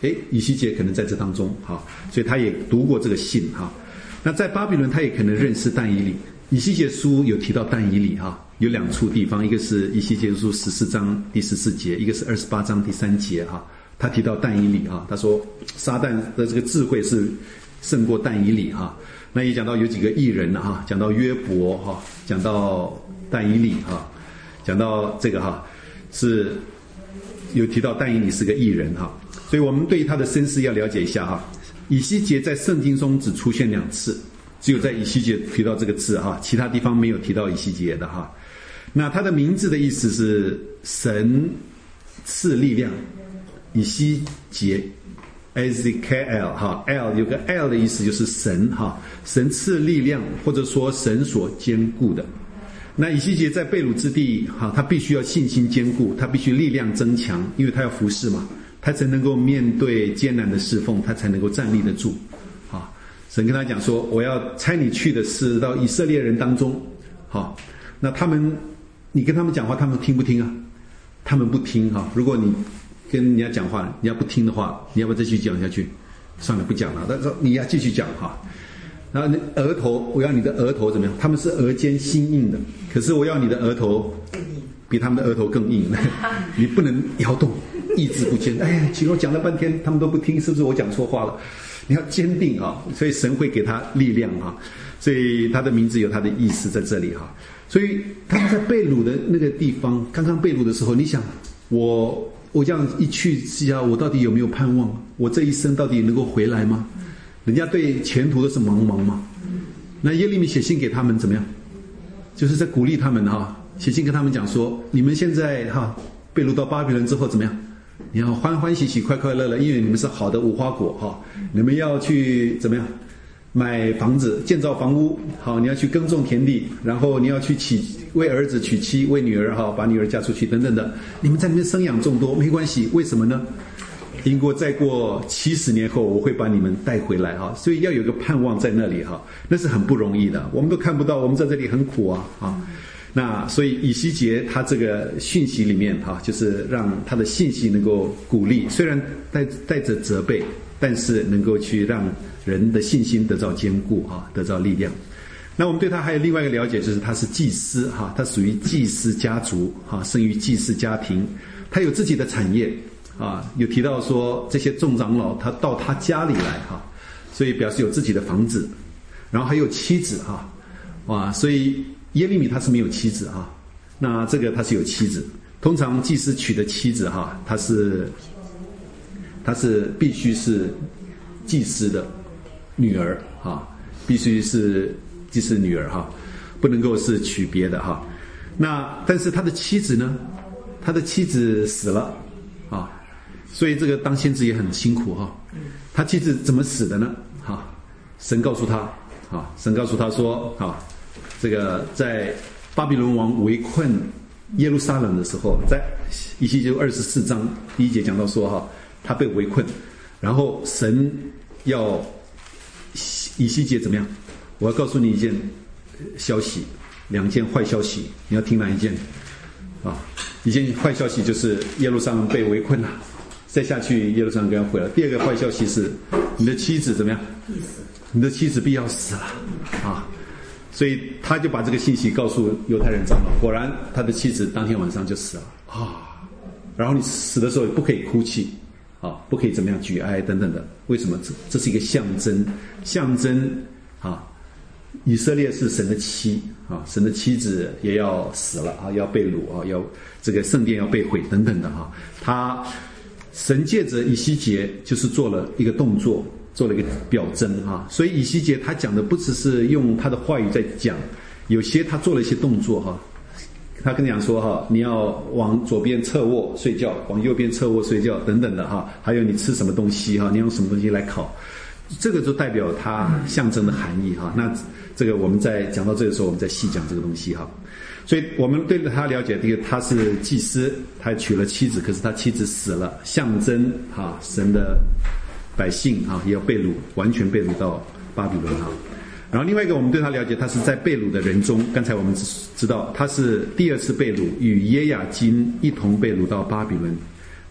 哎，以西结可能在这当中哈，所以他也读过这个信哈。那在巴比伦，他也可能认识但以理。以西结书有提到但以理哈，有两处地方，一个是以西结书十四章第十四节，一个是二十八章第三节哈。他提到但以理哈，他说撒旦的这个智慧是胜过但以理哈。那也讲到有几个艺人哈，讲到约伯哈，讲到但以理哈，讲到这个哈是有提到但以理是个艺人哈。所以我们对于他的身世要了解一下哈。以西结在圣经中只出现两次，只有在以西结提到这个字哈，其他地方没有提到以西结的哈。那他的名字的意思是神赐力量，以西结 A Z K L 哈 L 有个 L 的意思就是神哈，神赐力量或者说神所坚固的。那以西结在被掳之地哈，他必须要信心坚固，他必须力量增强，因为他要服侍嘛。他才能够面对艰难的侍奉，他才能够站立得住。啊，神跟他讲说，我要差你去的是到以色列人当中。好，那他们，你跟他们讲话，他们听不听啊？他们不听哈。如果你跟人家讲话，人家不听的话，你要不要再继续讲下去？算了，不讲了。他说你要继续讲哈。然后额头，我要你的额头怎么样？他们是额间心硬的，可是我要你的额头比他们的额头更硬，你不能摇动。意志不坚，哎，其实我讲了半天，他们都不听，是不是我讲错话了？你要坚定啊！所以神会给他力量啊！所以他的名字有他的意思在这里哈。所以他们在被掳的那个地方，刚刚被掳的时候，你想，我我这样一去之下，我到底有没有盼望？我这一生到底能够回来吗？人家对前途都是茫茫嘛。那耶利米写信给他们怎么样？就是在鼓励他们哈，写信跟他们讲说，你们现在哈被掳到巴比伦之后怎么样？你要欢欢喜喜快快乐乐，因为你们是好的无花果哈，你们要去怎么样买房子建造房屋，好，你要去耕种田地，然后你要去娶为儿子娶妻，为女儿哈把女儿嫁出去等等的，你们在那边生养众多没关系，为什么呢？经过再过七十年后，我会把你们带回来哈，所以要有个盼望在那里哈，那是很不容易的，我们都看不到，我们在这里很苦啊啊。那所以以西结他这个讯息里面哈，就是让他的信息能够鼓励，虽然带带着责备，但是能够去让人的信心得到坚固哈，得到力量。那我们对他还有另外一个了解，就是他是祭司哈，他属于祭司家族哈，生于祭司家庭，他有自己的产业啊，有提到说这些众长老他到他家里来哈，所以表示有自己的房子，然后还有妻子哈，哇，所以耶利米他是没有妻子哈，那这个他是有妻子。通常祭司娶的妻子哈，他是他是必须是祭司的女儿哈，必须是祭司女儿哈，不能够是娶别的哈。那但是他的妻子呢，他的妻子死了啊，所以这个当先知也很辛苦哈。他妻子怎么死的呢？哈，神告诉他啊，神告诉他说啊。这个在巴比伦王围困耶路撒冷的时候，在以西结二十四章第一节讲到说哈，他被围困，然后神要以西结怎么样？我要告诉你一件消息，两件坏消息，你要听哪一件？啊，一件坏消息就是耶路撒冷被围困了，再下去耶路撒冷要毁了。第二个坏消息是你的妻子怎么样？你的妻子必要死了啊！所以他就把这个信息告诉犹太人长老，果然他的妻子当天晚上就死了啊。然后你死的时候不可以哭泣啊，不可以怎么样举哀等等的。为什么？这这是一个象征，象征啊，以色列是神的妻啊，神的妻子也要死了啊，要被掳啊，要这个圣殿要被毁等等的哈。他神借着以西结就是做了一个动作。做了一个表征哈，所以以西结他讲的不只是用他的话语在讲，有些他做了一些动作哈。他跟你讲说哈，你要往左边侧卧睡觉，往右边侧卧睡觉等等的哈，还有你吃什么东西哈，你用什么东西来烤，这个就代表它象征的含义哈。那这个我们在讲到这个时候，我们再细讲这个东西哈。所以我们对他了解，第一个他是祭司，他娶了妻子，可是他妻子死了，象征哈神的百姓啊，也要被掳，完全被掳到巴比伦哈。然后另外一个，我们对他了解，他是在被掳的人中。刚才我们知道，他是第二次被掳，与耶雅金一同被掳到巴比伦。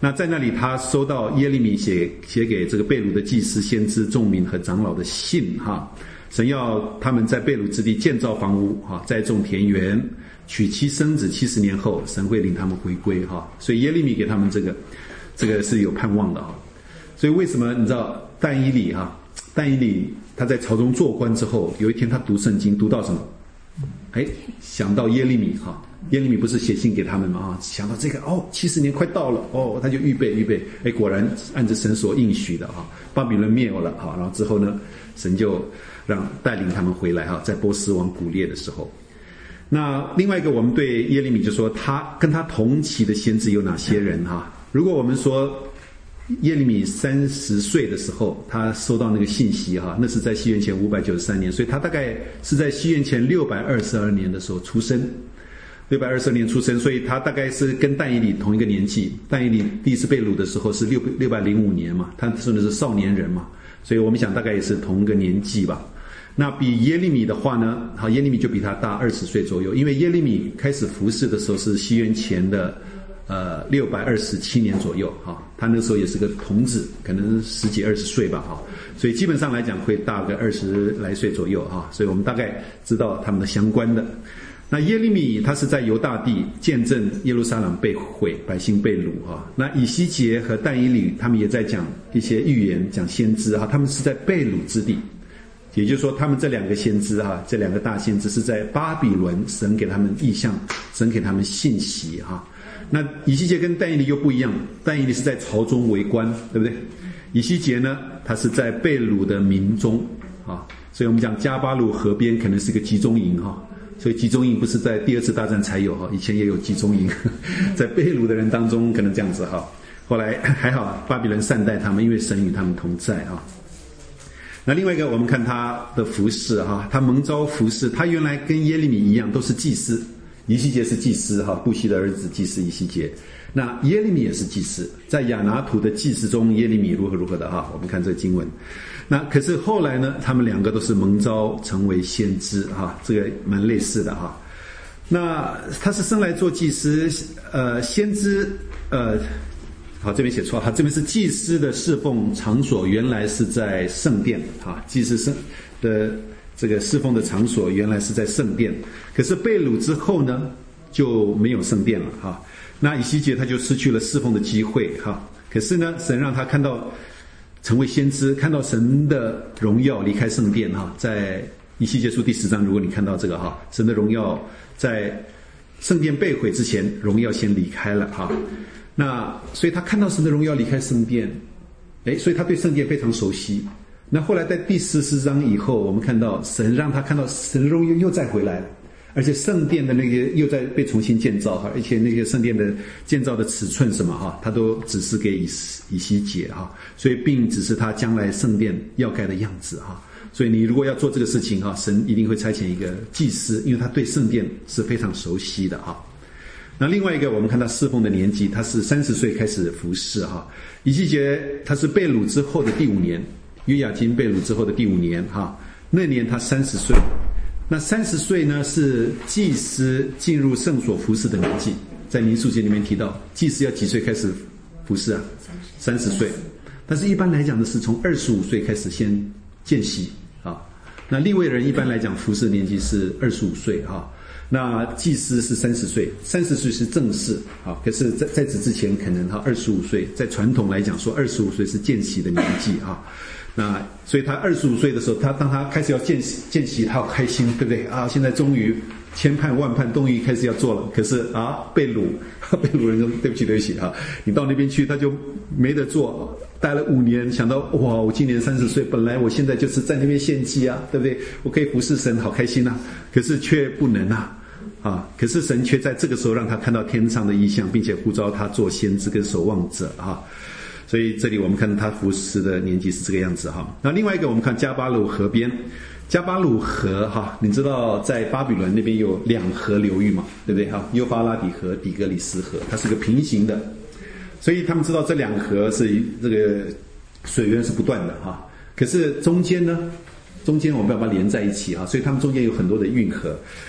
那在那里他收到耶利米写写给这个被掳的祭司、先知、众民和长老的信哈，神要他们在被掳之地建造房屋哈，栽种田园，娶妻生子，七十年后神会领他们回归哈。所以耶利米给他们这个这个是有盼望的哈。所以为什么你知道但以理哈？但以理他在朝中做官之后，有一天他读圣经读到什么？哎，想到耶利米哈。耶利米不是写信给他们吗？啊，想到这个哦，七十年快到了哦，他就预备预备，哎，果然按着神所应许的哈，巴比伦灭了哈，然后之后呢，神就让带领他们回来哈，在波斯王古列的时候。那另外一个，我们对耶利米就说，他跟他同期的先知有哪些人哈？如果我们说耶利米三十岁的时候，他收到那个信息哈，那是在西元前五百九十三年，所以他大概是在西元前六百二十二年的时候出生。六百二十年出生，所以他大概是跟但以理同一个年纪。但以理第一次被掳的时候是六六百零五年嘛，他说的是少年人嘛，所以我们想大概也是同一个年纪吧。那比耶利米的话呢，好，耶利米就比他大二十岁左右，因为耶利米开始服侍的时候是西元前的呃六百二十七年左右哈，他那时候也是个童子，可能十几二十岁吧哈，所以基本上来讲会大个二十来岁左右哈，所以我们大概知道他们的相关的。那耶利米他是在犹大地见证耶路撒冷被毁，百姓被掳哈。那以西结和但以理他们也在讲一些预言，讲先知哈，他们是在被掳之地，也就是说他们这两个先知哈，这两个大先知是在巴比伦，神给他们意象，神给他们信息哈。那以西结跟但以理又不一样，但以理是在朝中为官，对不对？以西结呢，他是在被掳的民中啊，所以我们讲加巴鲁河边可能是个集中营哈。所以集中营不是在第二次大战才有哈，以前也有集中营，在被掳的人当中可能这样子哈。后来还好，巴比伦善待他们，因为神与他们同在啊。那另外一个，我们看他的服侍哈，他蒙召服侍，他原来跟耶利米一样都是祭司，以西结是祭司哈，布西的儿子祭司以西结。那耶利米也是祭司，在亚拿图的祭司中，耶利米如何如何的哈。我们看这个经文。那可是后来呢，他们两个都是蒙召成为先知哈，这个蛮类似的哈。那他是生来做祭司，呃，先知，呃，好，这边写错哈，这边是祭司的侍奉场所，原来是在圣殿哈，祭司圣的这个侍奉的场所原来是在圣殿，可是被掳之后呢，就没有圣殿了哈。那以西结他就失去了侍奉的机会哈。可是呢，神让他看到成为先知，看到神的荣耀离开圣殿哈，在以西结书第十章，如果你看到这个哈，神的荣耀在圣殿被毁之前，荣耀先离开了哈。那所以他看到神的荣耀离开圣殿，诶，所以他对圣殿非常熟悉。那后来在第十四章以后，我们看到神让他看到神的荣耀又再回来了。而且圣殿的那个又在被重新建造哈，而且那个圣殿的建造的尺寸什么哈，他都指示给以以西结哈，所以并指示他将来圣殿要盖的样子哈。所以你如果要做这个事情哈，神一定会差遣一个祭司，因为他对圣殿是非常熟悉的哈。那另外一个，我们看他侍奉的年纪，他是三十岁开始服侍哈。以西结他是被掳之后的第五年，约雅斤被掳之后的第五年哈，那年他三十岁。那三十岁呢，是祭司进入圣所服侍的年纪，在民数记里面提到，祭司要几岁开始服侍啊？三十岁。但是一般来讲的是从二十五岁开始先见习啊。那利未人一般来讲服侍的年纪是二十五岁啊。那祭司是三十岁，三十岁是正式啊。可是在在此之前，可能他二十五岁，在传统来讲说，二十五岁是见习的年纪啊。那所以他二十五岁的时候，他当他开始要见见习，他好开心，对不对啊？现在终于千盼万盼，终于开始要做了。可是啊，被掳，被掳人说对不起对不起啊，你到那边去他就没得做，待了五年，想到哇，我今年三十岁，本来我现在就是在那边献祭啊，对不对？我可以服侍神，好开心啊！可是却不能啊。啊！可是神却在这个时候让他看到天上的异象，并且呼召他做先知跟守望者啊！所以这里我们看他服侍的年纪是这个样子哈。那另外一个，我们看加巴鲁河边，加巴鲁河哈，你知道在巴比伦那边有两河流域嘛，对不对哈？幼发拉底河、底格里斯河，它是个平行的，所以他们知道这两河是这个水源是不断的哈。可是中间呢，中间我们要把它连在一起哈，所以他们中间有很多的运河。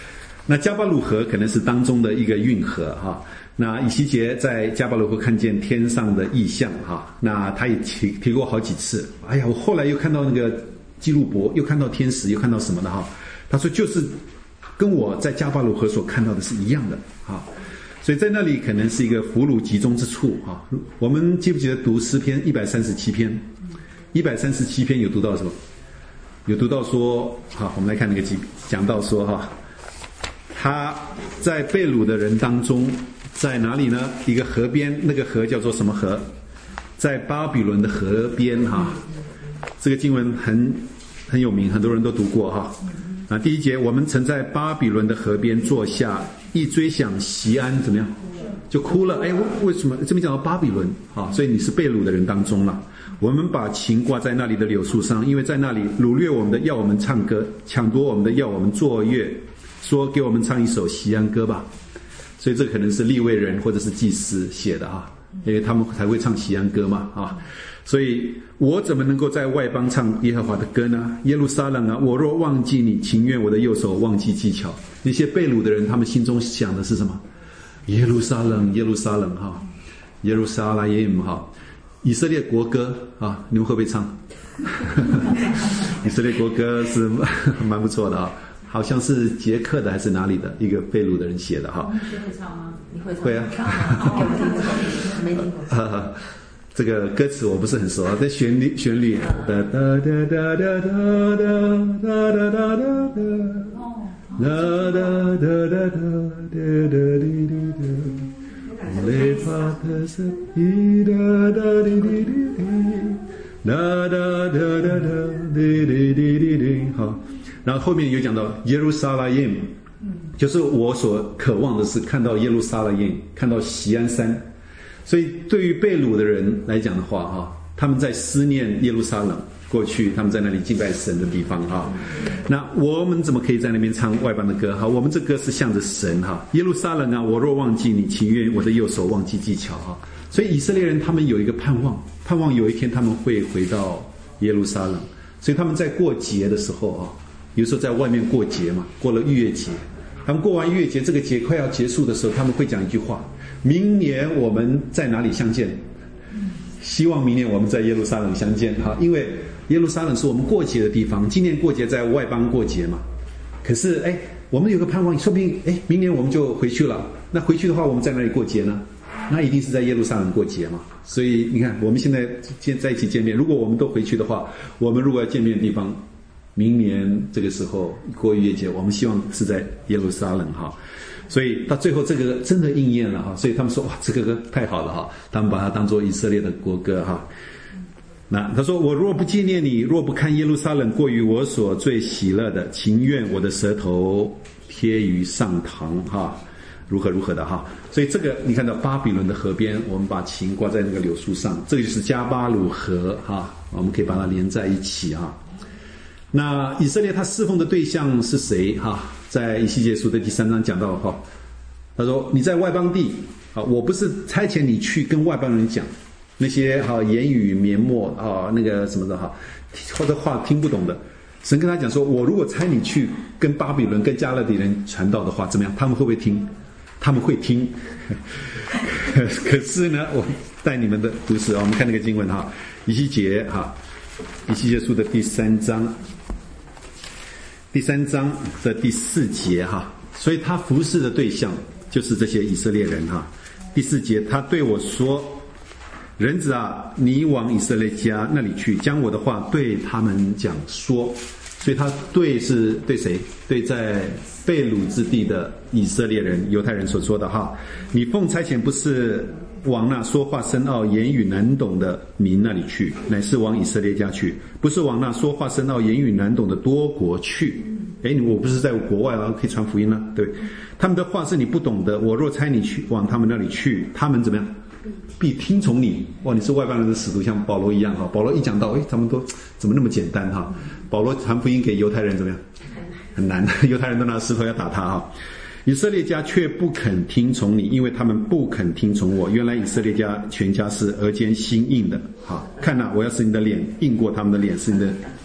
那加巴鲁河可能是当中的一个运河哈。那以西结在加巴鲁河看见天上的异象哈，那他也提提过好几次。哎呀，我后来又看到那个基路伯，又看到天使，又看到什么的哈。他说就是跟我在加巴鲁河所看到的是一样的哈。所以在那里可能是一个俘虏集中之处哈。我们记不记得读诗篇一百三十七篇？一百三十七篇有读到什么？有读到说，好，我们来看那个记，讲到说哈，他在被掳的人当中。在哪里呢？一个河边，那个河叫做什么河？在巴比伦的河边哈。这个经文很很有名，很多人都读过哈。啊，第一节，我们曾在巴比伦的河边坐下，一追想锡安怎么样，就哭了。哎，为什么这边讲到巴比伦啊？所以你是被掳的人当中了。我们把琴挂在那里的柳树上，因为在那里掳掠我们的要我们唱歌，抢夺我们的要我们作乐，说给我们唱一首锡安歌吧。所以这可能是利未人或者是祭司写的哈，因为他们才会唱锡安歌嘛啊。所以我怎么能够在外邦唱耶和华的歌呢？耶路撒冷啊，我若忘记你，情愿我的右手忘记技巧。那些被掳的人，他们心中想的是什么？耶路撒冷，耶路撒冷哈，耶路撒拉耶姆哈。以色列国歌啊，你们会不会唱？以色列国歌是蛮不错的啊。好像是捷克的还是哪里的一个被掳的人写的哈。 你会唱吗？你会唱？ 会啊。 没听过。 这个歌词我不是很熟啊，但旋律旋律哒哒哒哒哒哒哒哒哒哒哒哒哒哒哒哒哒哒滴滴哒，雷帕特斯滴哒哒滴滴滴滴，哒哒哒哒哒滴滴滴滴滴，好。然后后面有讲到耶路撒冷，就是我所渴望的是看到耶路撒冷，看到锡安山。所以对于被掳的人来讲的话哈，他们在思念耶路撒冷，过去他们在那里敬拜神的地方哈。那我们怎么可以在那边唱外邦的歌哈？我们这歌是向着神哈。耶路撒冷啊，我若忘记你，情愿我的右手忘记技巧哈。所以以色列人他们有一个盼望，盼望有一天他们会回到耶路撒冷。所以他们在过节的时候啊，有时候在外面过节嘛，过了逾越节，他们过完逾越节，这个节快要结束的时候，他们会讲一句话：明年我们在哪里相见？希望明年我们在耶路撒冷相见哈，因为耶路撒冷是我们过节的地方，今年过节在外邦过节嘛。可是哎，我们有个盼望，说不定哎，明年我们就回去了。那回去的话，我们在哪里过节呢？那一定是在耶路撒冷过节嘛。所以你看，我们现在见在一起见面，如果我们都回去的话，我们如果要见面的地方，明年这个时候过逾越节，我们希望是在耶路撒冷哈。所以到最后这个真的应验了哈，所以他们说哇，这个歌太好了哈，他们把它当作以色列的国歌哈。那他说，我若不纪念你，若不看耶路撒冷过于我所最喜乐的，情愿我的舌头贴于上膛哈，如何如何的哈。所以这个你看到巴比伦的河边，我们把琴挂在那个柳树上，这个就是加巴鲁河哈，我们可以把它连在一起哈。那以色列他侍奉的对象是谁哈？在以西结书的第三章讲到哈，他说你在外邦地啊，我不是差遣你去跟外邦人讲那些哈言语绵默啊那个什么的哈，或者话听不懂的。神跟他讲说，我如果差你去跟巴比伦、跟加勒底人传道的话，怎么样？他们会不会听？他们会听。可是呢，我带你们的读史啊，我们看那个经文哈，以西结哈，以西结书的第三章。第三章的第四节哈，所以他服侍的对象就是这些以色列人哈。第四节，他对我说：“人子啊，你往以色列家那里去，将我的话对他们讲说。”所以他对是对谁？对在被掳之地的以色列人、犹太人所说的哈。你奉差遣不是往那说话深奥、言语难懂的民那里去，乃是往以色列家去；不是往那说话深奥、言语难懂的多国去。哎，我不是在国外啊，可以传福音啊，对。他们的话是你不懂的，我若差你去往他们那里去，他们怎么样？必听从你。哇，你是外邦人的使徒，像保罗一样哈。保罗一讲到，哎，他们都怎么那么简单哈？保罗传福音给犹太人怎么样？很难，犹太人都拿石头要打他哈。以色列家却不肯听从你，因为他们不肯听从我。原来以色列家全家是额间心硬的哈。看哪、啊，我要使你的脸硬过他们的脸，使你的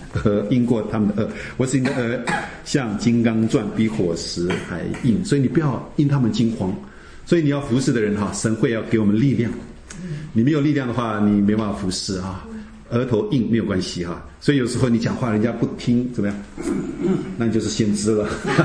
额硬过他们的额，我使你的额像金刚钻，比火石还硬。所以你不要因他们惊慌。所以你要服侍的人哈，神会要给我们力量。你没有力量的话，你没办法服侍哈。额头硬没有关系哈。所以有时候你讲话人家不听怎么样？那你就是先知了。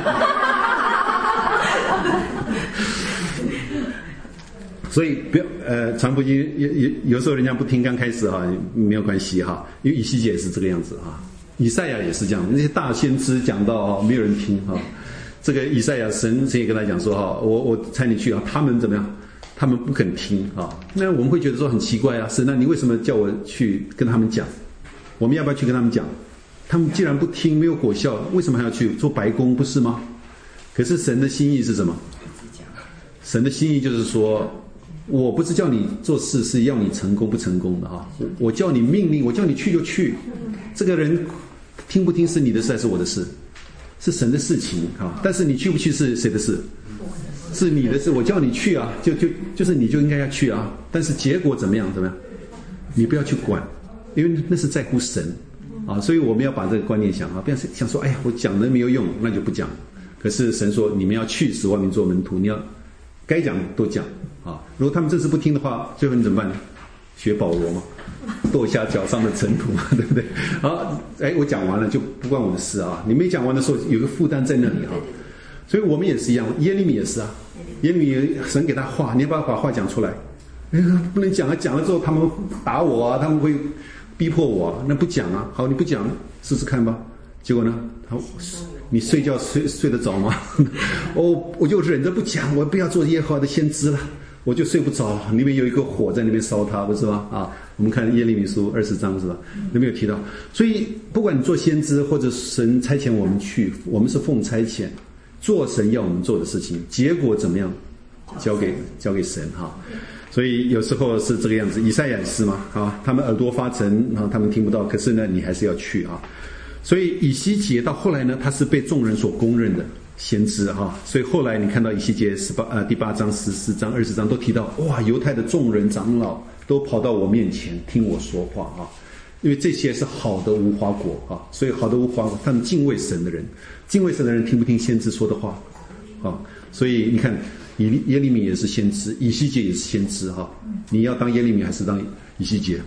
所以不要呃传福音，有有有时候人家不听，刚开始哈没有关系哈，因为以西结也是这个样子哈，以赛亚也是这样，那些大先知讲到哈没有人听哈，这个以赛亚神神也跟他讲说哈，我我差你去啊，他们怎么样？他们不肯听啊，那我们会觉得说很奇怪啊，神啊，你为什么叫我去跟他们讲？我们要不要去跟他们讲？他们既然不听，没有果效，为什么还要去做白工？不是吗？可是神的心意是什么？神的心意就是说，我不是叫你做事，是要你成功不成功的哈。我叫你命令，我叫你去就去。这个人听不听是你的事还是我的事？是神的事情哈。但是你去不去是谁的事？是你的事。我叫你去啊，就就就是你就应该要去啊。但是结果怎么样？怎么样？你不要去管，因为那是在乎神啊。所以我们要把这个观念想啊，不要想说，哎呀，我讲的没有用，那就不讲。可是神说，你们要去使万民做门徒，你要该讲都讲啊！如果他们这次不听的话，最后你怎么办呢？学保罗嘛，跺下脚上的尘土嘛，对不对？好，哎，我讲完了就不关我的事啊！你没讲完的时候，有个负担在那里哈。所以我们也是一样，耶利米也是啊。耶利米神给他话，你要不要把话讲出来？不能讲啊，讲了之后他们打我啊，他们会逼迫我啊，那不讲啊。好，你不讲，试试看吧。结果呢？他你睡觉睡睡得着吗？哦，我就忍着不讲，我不要做耶和华的先知了，我就睡不着。里面有一个火在那边烧他，不是吗？啊，我们看耶利米书二十章是吧？有没有提到？所以不管你做先知或者神差遣我们去，我们是奉差遣做神要我们做的事情，结果怎么样？交给交给神哈。所以有时候是这个样子，以赛亚也是嘛啊，他们耳朵发沉，然后他们听不到，可是呢，你还是要去啊。所以以西结到后来呢，他是被众人所公认的先知哈。所以后来你看到以西结十八呃第八章、十四章、二十章都提到，哇，犹太的众人长老都跑到我面前听我说话啊，因为这些是好的无花果啊，所以好的无花果，他们敬畏神的人，敬畏神的人听不听先知说的话啊？所以你看，以耶利米也是先知，以西结也是先知哈。你要当耶利米还是当以西结？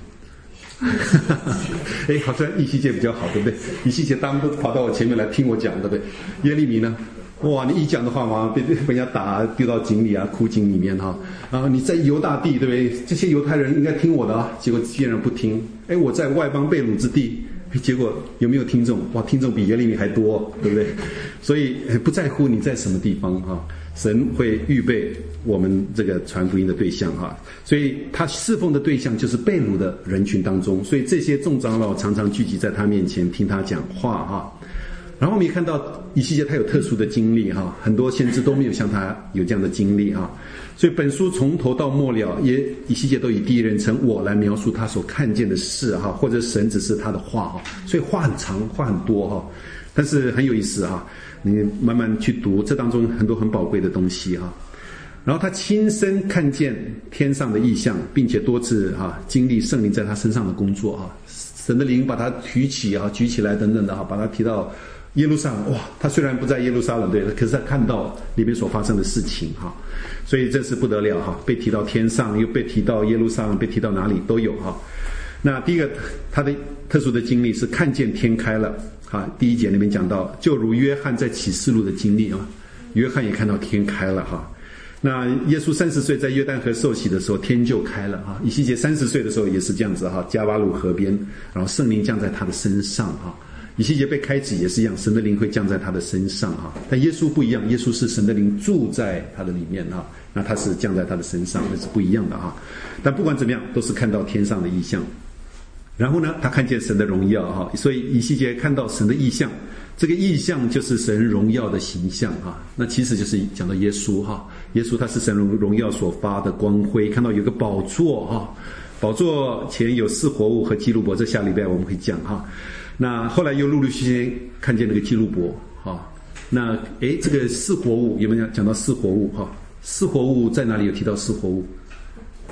哎，好像以西结比较好，对不对？以西结他们都跑到我前面来听我讲，对不对？耶利米呢？哇，你一讲的话嘛，被被人家打丢到井里啊，枯井里面哈。然后你在犹大地，对不对？这些犹太人应该听我的啊，结果竟然不听。哎，我在外邦被掳之地，结果有没有听众？哇，听众比耶利米还多，对不对？所以不在乎你在什么地方哈，神会预备我们这个传福音的对象哈，所以他侍奉的对象就是被掳的人群当中，所以这些众长老常常聚集在他面前听他讲话哈。然后我们也看到以西结他有特殊的经历哈，很多先知都没有像他有这样的经历哈。所以本书从头到末了，也以西结都以第一人称我来描述他所看见的事哈，或者神只是他的话哈，所以话很长，话很多哈，但是很有意思哈。你慢慢去读，这当中很多很宝贵的东西哈。然后他亲身看见天上的异象，并且多次哈经历圣灵在他身上的工作哈，神的灵把他举起啊，举起来等等的哈，把他提到耶路撒冷。哇，他虽然不在耶路撒冷对，可是他看到里面所发生的事情哈，所以这是不得了哈，被提到天上，又被提到耶路撒冷，被提到哪里都有哈。那第一个他的特殊的经历是看见天开了哈，第一节那边讲到，就如约翰在启示录的经历啊，约翰也看到天开了哈。那耶稣三十岁在约旦河受洗的时候，天就开了哈。以西结三十岁的时候也是这样子哈，加巴鲁河边，然后圣灵降在他的身上哈。以西结被开启也是一样，神的灵会降在他的身上哈。但耶稣不一样，耶稣是神的灵住在他的里面哈，那他是降在他的身上，那是不一样的哈。但不管怎么样，都是看到天上的异象。然后呢，他看见神的荣耀哈，所以以西结看到神的异象，这个异象就是神荣耀的形象哈。那其实就是讲到耶稣哈，耶稣他是神荣荣耀所发的光辉，看到有个宝座哈，宝座前有四活物和基路伯，这下礼拜我们会讲哈。那后来又陆陆续续看见那个基路伯哈。那诶，这个四活物有没有讲到四活物哈？四活物在哪里有提到四活物？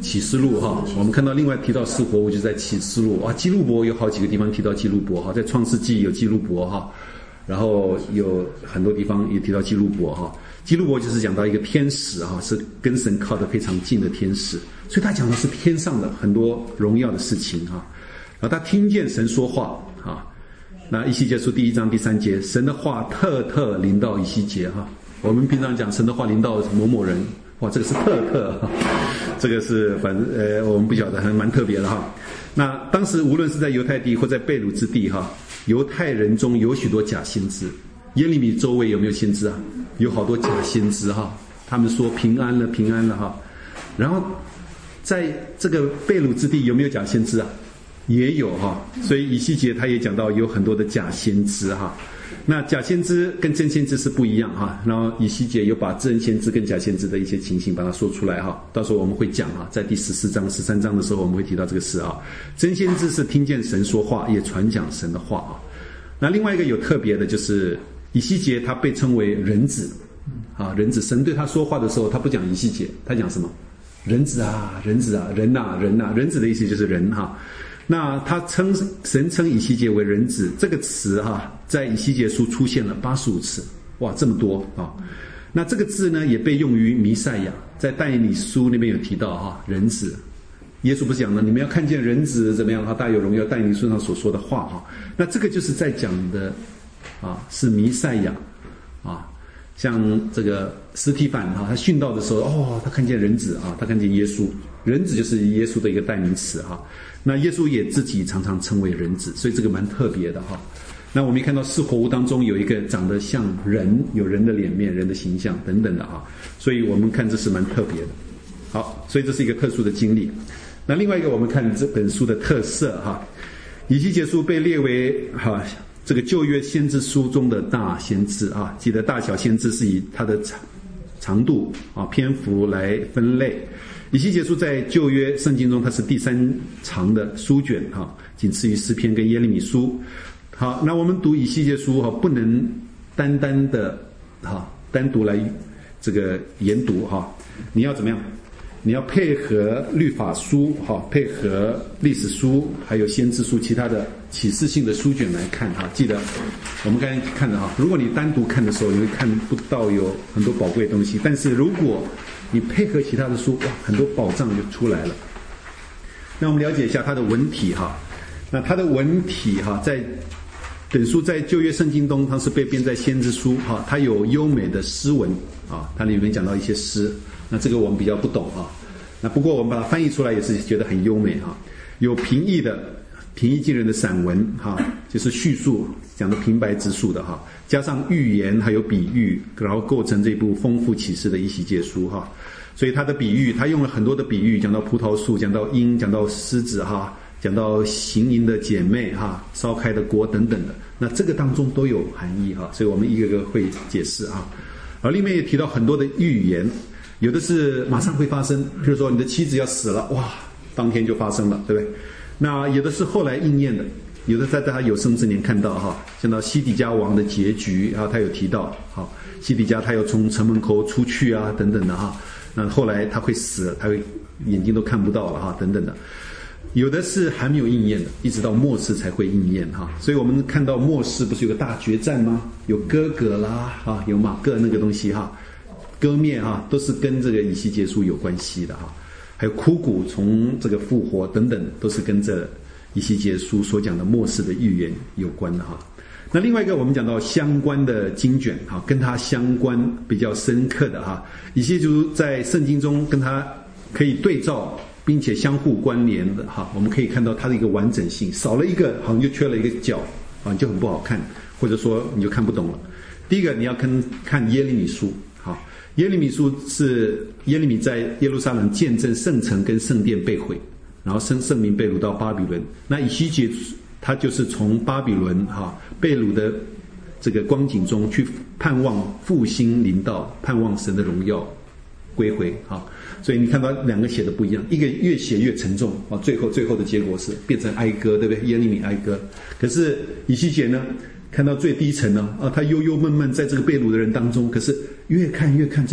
启示录哈，我们看到另外提到四活物就在启示录啊，基路伯有好几个地方提到基路伯哈，在创世纪有基路伯哈，然后有很多地方也提到基路伯哈。基路伯就是讲到一个天使哈，是跟神靠得非常近的天使，所以他讲的是天上的很多荣耀的事情哈。然后他听见神说话啊，那以西结书第一章第三节，神的话特特临到以西结哈。我们平常讲神的话临到某某人，哇，这个是特特哈，这个是反正呃我们不晓得，还蛮特别的哈。那当时无论是在犹太地或在被掳之地哈，犹太人中有许多假先知。耶利米周围有没有先知啊？有好多假先知哈，他们说平安了，平安了哈。然后在这个被掳之地有没有假先知啊？也有哈。所以以西结他也讲到有很多的假先知哈。那假先知跟真先知是不一样哈。然后以西结有把真先知跟假先知的一些情形把它说出来哈。到时候我们会讲哈，在第十四章、十三章的时候我们会提到这个事啊。真先知是听见神说话，也传讲神的话啊。那另外一个有特别的就是以西结他被称为人子啊，人子。神对他说话的时候，他不讲以西结，他讲什么？人子啊，人子啊，人呐、啊，人呐、啊，人子的意思就是人哈。那他称神称以西结为人子这个词哈，在以西结书出现了八十五次，哇，这么多啊！那这个字呢，也被用于弥赛亚，在但以理书那边有提到哈，人子。耶稣不是讲了，你们要看见人子怎么样？他大有荣耀，但以理书上所说的话哈。那这个就是在讲的。啊，是弥赛亚啊，像这个司提反哈，他殉道的时候，哦，他看见人子啊，他看见耶稣，人子就是耶稣的一个代名词哈。那耶稣也自己常常称为人子，所以这个蛮特别的哈。那我们也看到四活物当中有一个长得像人，有人的脸面、人的形象等等的哈，所以我们看这是蛮特别的。好，所以这是一个特殊的经历。那另外一个，我们看这本书的特色哈，以西结书被列为哈。这个旧约先知书中的大先知啊，记得大小先知是以它的长长度啊篇幅来分类。以西结书在旧约圣经中它是第三长的书卷哈，仅次于诗篇跟耶利米书。好，那我们读以西结书哈，不能单单的哈单独来这个研读哈，你要怎么样？你要配合律法书哈，配合历史书，还有先知书，其他的启示性的书卷来看哈。记得我们刚才看的哈，如果你单独看的时候，你会看不到有很多宝贵的东西，但是如果你配合其他的书，哇，很多宝藏就出来了。那我们了解一下它的文体哈，那它的文体哈，在本书在旧约圣经中，它是被编在先知书哈，它有优美的诗文啊，它里面讲到一些诗。那这个我们比较不懂啊，那不过我们把它翻译出来也是觉得很优美哈。有平易的、平易近人的散文哈，就是叙述讲的平白直述的哈，加上寓言还有比喻，然后构成这部丰富启示的以西结书哈。所以它的比喻，它用了很多的比喻，讲到葡萄树，讲到鹰，讲到狮子哈，讲到行淫的姐妹哈，烧开的锅等等的。那这个当中都有含义哈，所以我们一个个会解释啊。而里面也提到很多的预言。有的是马上会发生，比如说你的妻子要死了，哇，当天就发生了，对不对？那有的是后来应验的，有的在他有生之年看到哈，像到西底家王的结局啊，他有提到，好，西底家他要从城门口出去啊，等等的哈。那后来他会死，他会眼睛都看不到了哈，等等的。有的是还没有应验的，一直到末世才会应验哈。所以我们看到末世不是有个大决战吗？有哥哥啦，啊，有马各那个东西哈。割灭哈，都是跟这个以西结书有关系的哈，还有枯骨从这个复活等等，都是跟这以西结书所讲的末世的预言有关的哈。那另外一个我们讲到相关的经卷哈，跟它相关比较深刻的哈，以西结书在圣经中跟它可以对照，并且相互关联的哈，我们可以看到它的一个完整性，少了一个好像就缺了一个角啊，就很不好看，或者说你就看不懂了。第一个你要看看耶利米书。耶利米书是耶利米在耶路撒冷见证圣城跟圣殿被毁，然后圣圣民被掳到巴比伦。那以西结他就是从巴比伦哈被掳的这个光景中去盼望复兴临到，盼望神的荣耀归回哈。所以你看到两个写的不一样，一个越写越沉重啊，最后最后的结果是变成哀歌，对不对？耶利米哀歌。可是以西结呢？看到最低层呢，啊，他忧忧闷闷在这个被掳的人当中，可是越看越看怎么样，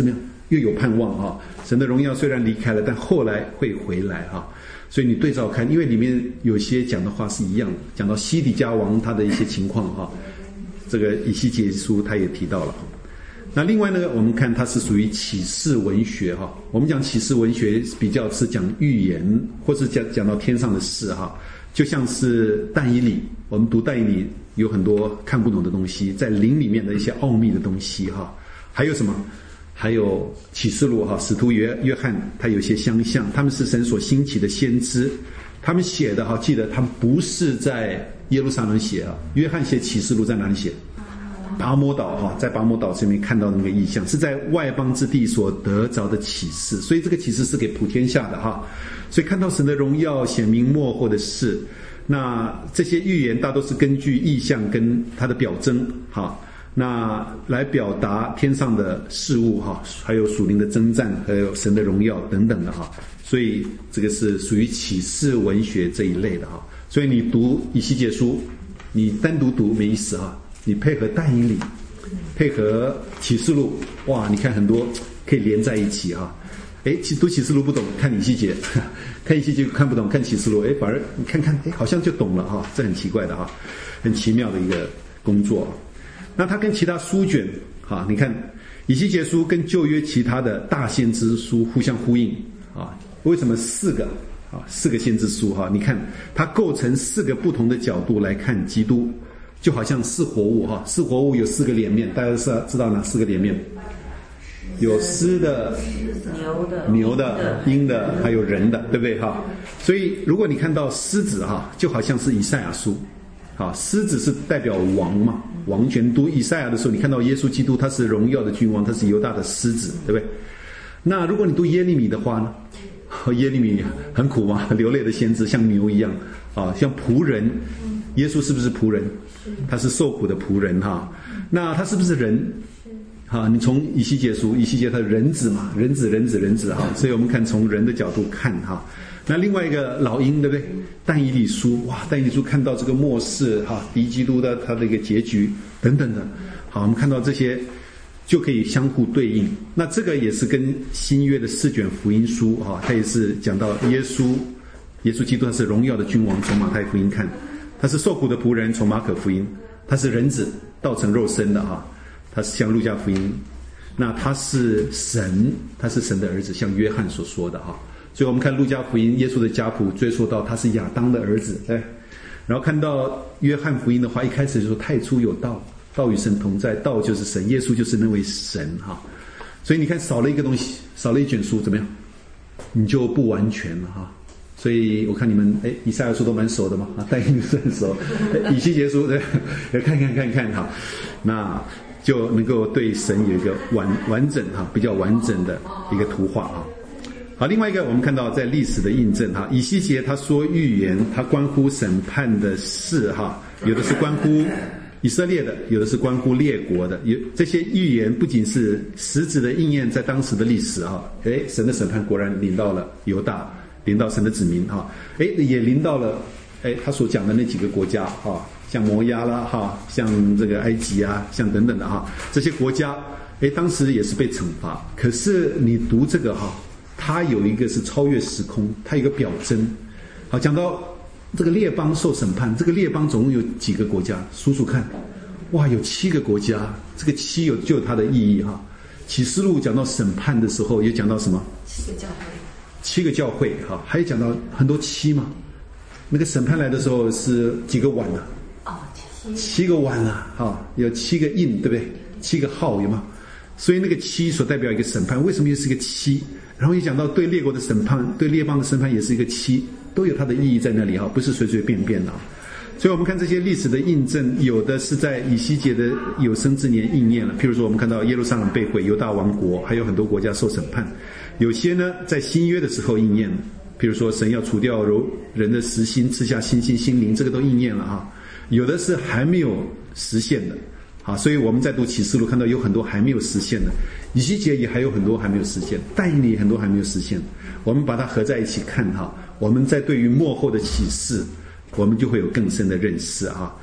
又有盼望哈。神的荣耀虽然离开了，但后来会回来哈。所以你对照看，因为里面有些讲的话是一样的，讲到西底家王他的一些情况哈，这个以西结书他也提到了。那另外呢，我们看它是属于启示文学哈。我们讲启示文学比较是讲预言，或是讲讲到天上的事哈，就像是但以理，我们读但以理有很多看不懂的东西，在灵里面的一些奥秘的东西哈。还有什么？还有启示录哈，使徒约约翰他有些相像，他们是神所兴起的先知，他们写的哈，记得他们不是在耶路撒冷写啊。约翰写启示录在哪里写？拔摩岛哈，在拔摩岛上面看到那个异象，是在外邦之地所得着的启示，所以这个启示是给普天下的哈。所以看到神的荣耀显明末后的事，那这些预言大都是根据异象跟它的表征哈。那来表达天上的事物哈，还有属灵的征战，还有神的荣耀等等的哈，所以这个是属于启示文学这一类的哈。所以你读以西结书，你单独读没意思哈，你配合但以理，配合启示录，哇，你看很多可以连在一起哈。哎，读启示录不懂，看以西结，看以西结看不懂，看启示录，哎，反而你看看，哎，好像就懂了哈，这很奇怪的哈，很奇妙的一个工作。那它跟其他书卷啊，你看以西结书跟旧约其他的大先知书互相呼应啊。为什么四个啊？四个先知书哈、啊？你看它构成四个不同的角度来看基督，就好像四活物哈、啊。四活物有四个脸面，大家是知道哪四个脸面？有狮的、 牛的、 牛的、鹰的，还有人的，对不对哈？所以如果你看到狮子哈，就好像是以赛亚书。啊，狮子是代表王嘛，王权。读以赛亚的时候，你看到耶稣基督他是荣耀的君王，他是犹大的狮子，对不对？那如果你读耶利米的话呢？耶利米很苦嘛，流泪的先知像牛一样啊，像仆人。耶稣是不是仆人？他是受苦的仆人哈。那他是不是人？哈，你从以西结书，以西结他人子嘛，人子人子人子哈，所以我们看从人的角度看哈。那另外一个老鹰，对不对？但以理书，哇，但以理书看到这个末世哈，敌基督的他的一个结局等等的，好，我们看到这些就可以相互对应。那这个也是跟新约的四卷福音书哈，它也是讲到耶稣，耶稣基督他是荣耀的君王，从马太福音看，他是受苦的仆人，从马可福音，他是人子，道成肉身的哈，他是像路加福音，那他是神，他是神的儿子，像约翰所说的哈。所以我们看路加福音，耶稣的家谱追溯到他是亚当的儿子，对。然后看到约翰福音的话，一开始就说太初有道，道与神同在，道就是神，耶稣就是那位神哈。所以你看少了一个东西，少了一卷书，怎么样？你就不完全了哈。所以我看你们哎，以赛亚书都蛮熟的嘛，啊，但以理书很熟，以西结书对，要看看看看哈，那就能够对神有一个完完整哈，比较完整的一个图画哈。好，另外一个我们看到在历史的印证哈，以西结他说预言，他关乎审判的事哈，有的是关乎以色列的，有的是关乎列国的，有这些预言不仅是实质的应验在当时的历史哈，哎，神的审判果然临到了犹大，临到神的子民哈，哎，也临到了哎他所讲的那几个国家哈，像摩押啦哈，像这个埃及啊，像等等的哈，这些国家哎当时也是被惩罚，可是你读这个哈。它有一个是超越时空，它有一个表征。好，讲到这个列邦受审判，这个列邦总共有几个国家？数数看，哇，有七个国家。这个七有就有它的意义哈。启示录讲到审判的时候，也讲到什么？ 七个教会。 七个教会哈，还有讲到很多七嘛。那个审判来的时候是几个碗呢、啊？哦，七。七个碗啊，哈，有七个印，对不对？七个号有吗？所以那个七所代表一个审判，为什么又是一个七？然后也讲到对列国的审判，对列邦的审判也是一个七，都有它的意义在那里哈，不是随随便便的。所以我们看这些历史的印证，有的是在以西结的有生之年应验了，譬如说我们看到耶路撒冷被毁，犹大王国，还有很多国家受审判。有些呢在新约的时候应验了，譬如说神要除掉人的实心，赐下新心心灵，这个都应验了哈。有的是还没有实现的。好，所以我们在读启示录看到有很多还没有实现的，以西结也还有很多还没有实现，但以理很多还没有实现，我们把它合在一起看哈，我们在对于末后的启示，我们就会有更深的认识哈。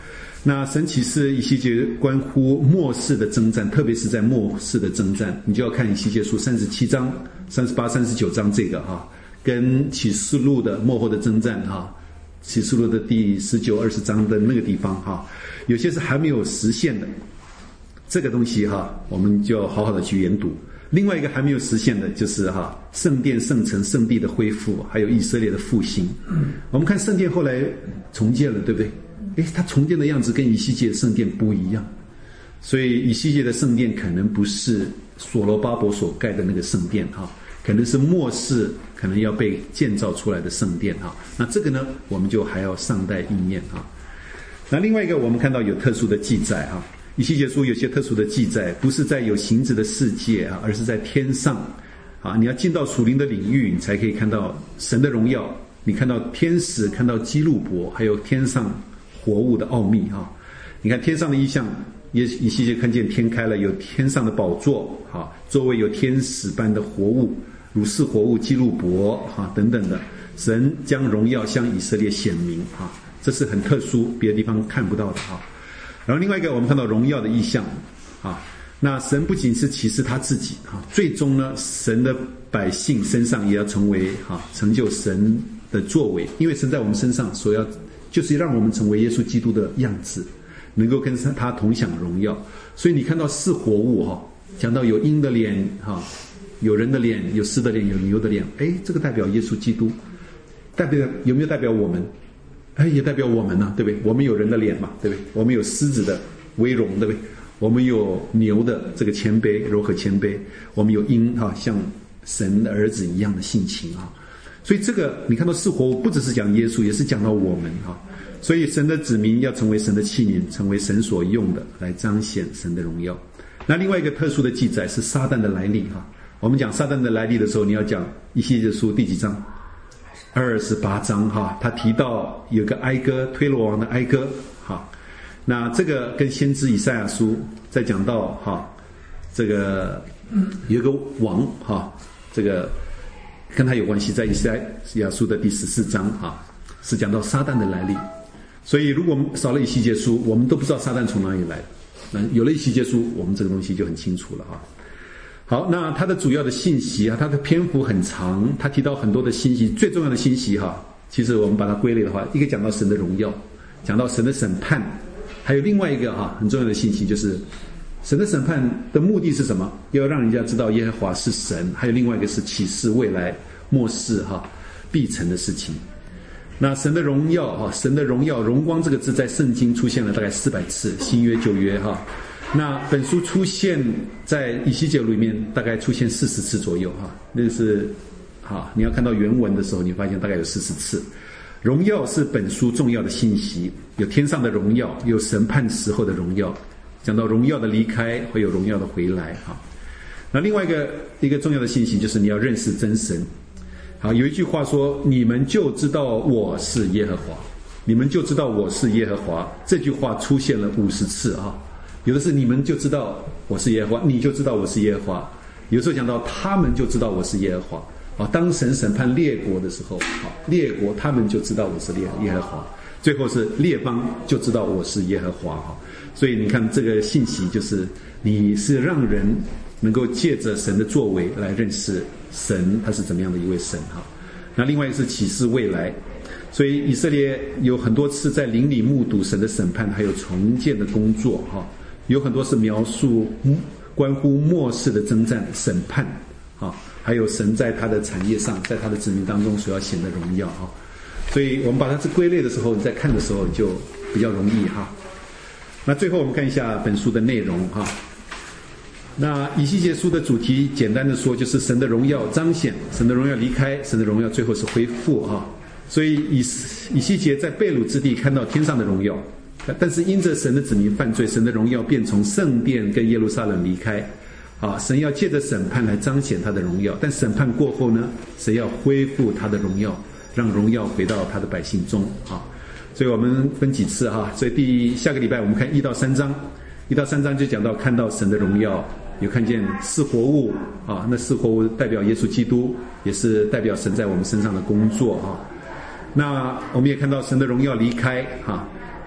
那神启示以西结关乎末世的征战，特别是在末世的征战，你就要看以西结书三十七章、三十八、三十九章这个哈，跟启示录的末后的征战哈，启示录的第十九、二十章的那个地方哈，有些是还没有实现的，这个东西哈，我们就要好好的去研读。另外一个还没有实现的就是哈，圣殿、圣城、圣地的恢复，还有以色列的复兴。我们看圣殿后来重建了，对不对？诶，它重建的样子跟以西结的圣殿不一样，所以以西结的圣殿可能不是所罗巴伯所盖的那个圣殿哈，可能是末世可能要被建造出来的圣殿哈。那这个呢，我们就还要尚待应验哈。那另外一个，我们看到有特殊的记载哈。以西结书有些特殊的记载，不是在有形质的世界啊，而是在天上啊。你要进到属灵的领域，你才可以看到神的荣耀。你看到天使，看到基路伯，还有天上活物的奥秘啊。你看天上的异象，以西结看见天开了，有天上的宝座啊，周围有天使般的活物，如是活物、基路伯啊等等的。神将荣耀向以色列显明啊，这是很特殊，别的地方看不到的啊。然后另外一个，我们看到荣耀的意象啊，那神不仅是启示他自己啊，最终呢，神的百姓身上也要成为啊，成就神的作为，因为神在我们身上所要就是让我们成为耶稣基督的样子，能够跟他同享荣耀。所以你看到是活物哈，讲到有鹰的脸哈，有人的脸，有狮的脸，有牛的脸，哎，这个代表耶稣基督，代表有没有代表我们？哎，也代表我们呢、啊，对不对？我们有人的脸嘛，对不对？我们有狮子的威容，对不对？我们有牛的这个谦卑、柔和谦卑，我们有鹰哈、啊，像神的儿子一样的性情啊。所以这个你看到是活物，不只是讲耶稣，也是讲到我们啊。所以神的子民要成为神的器皿，成为神所用的，来彰显神的荣耀。那另外一个特殊的记载是撒旦的来历哈。我们讲撒旦的来历的时候，你要讲以西结书第几章？二十八章哈，他提到有个哀歌，推罗王的哀歌哈。那这个跟先知以赛亚书在讲到哈，这个有个王哈，这个跟他有关系，在以赛亚书的第十四章哈，是讲到撒旦的来历。所以如果少了以西结书，我们都不知道撒旦从哪里来。那有了以西结书，我们这个东西就很清楚了哈。好，那它的主要的信息啊，它的篇幅很长，它提到很多的信息，最重要的信息哈，其实我们把它归类的话，一个讲到神的荣耀，讲到神的审判，还有另外一个哈很重要的信息就是神的审判的目的是什么？要让人家知道耶和华是神，还有另外一个是启示未来末世哈必成的事情。那神的荣耀哈，神的荣耀，荣光这个字在圣经出现了大概四百次，新约旧约哈。那本书出现在以西结里面大概出现四十次左右哈，那是好，你要看到原文的时候，你发现大概有四十次。荣耀是本书重要的信息，有天上的荣耀，有审判时候的荣耀，讲到荣耀的离开，会有荣耀的回来哈。那另外一个一个重要的信息就是你要认识真神。好，有一句话说，你们就知道我是耶和华，你们就知道我是耶和华，这句话出现了五十次哈。有的是你们就知道我是耶和华，你就知道我是耶和华。有时候讲到他们就知道我是耶和华啊。当神审判列国的时候，啊，列国他们就知道我是耶耶和华。最后是列邦就知道我是耶和华哈。所以你看这个信息就是你是让人能够借着神的作为来认识神他是怎么样的一位神哈。那另外是启示未来。所以以色列有很多次在灵里目睹神的审判还有重建的工作哈。有很多是描述关乎末世的征战、审判，啊，还有神在他的产业上，在他的子民当中所要显的荣耀啊。所以我们把它这归类的时候，你在看的时候就比较容易哈。那最后我们看一下本书的内容哈。那以西结书的主题，简单的说就是神的荣耀彰显，神的荣耀离开，神的荣耀最后是恢复哈。所以以以西结在被掳之地看到天上的荣耀。但是因着神的子民犯罪，神的荣耀便从圣殿跟耶路撒冷离开啊，神要借着审判来彰显他的荣耀。但审判过后呢，神要恢复他的荣耀，让荣耀回到他的百姓中啊。所以我们分几次哈。所以第下个礼拜我们看一到三章，一到三章就讲到看到神的荣耀，有看见是活物啊，那是活物代表耶稣基督，也是代表神在我们身上的工作啊。那我们也看到神的荣耀离开啊。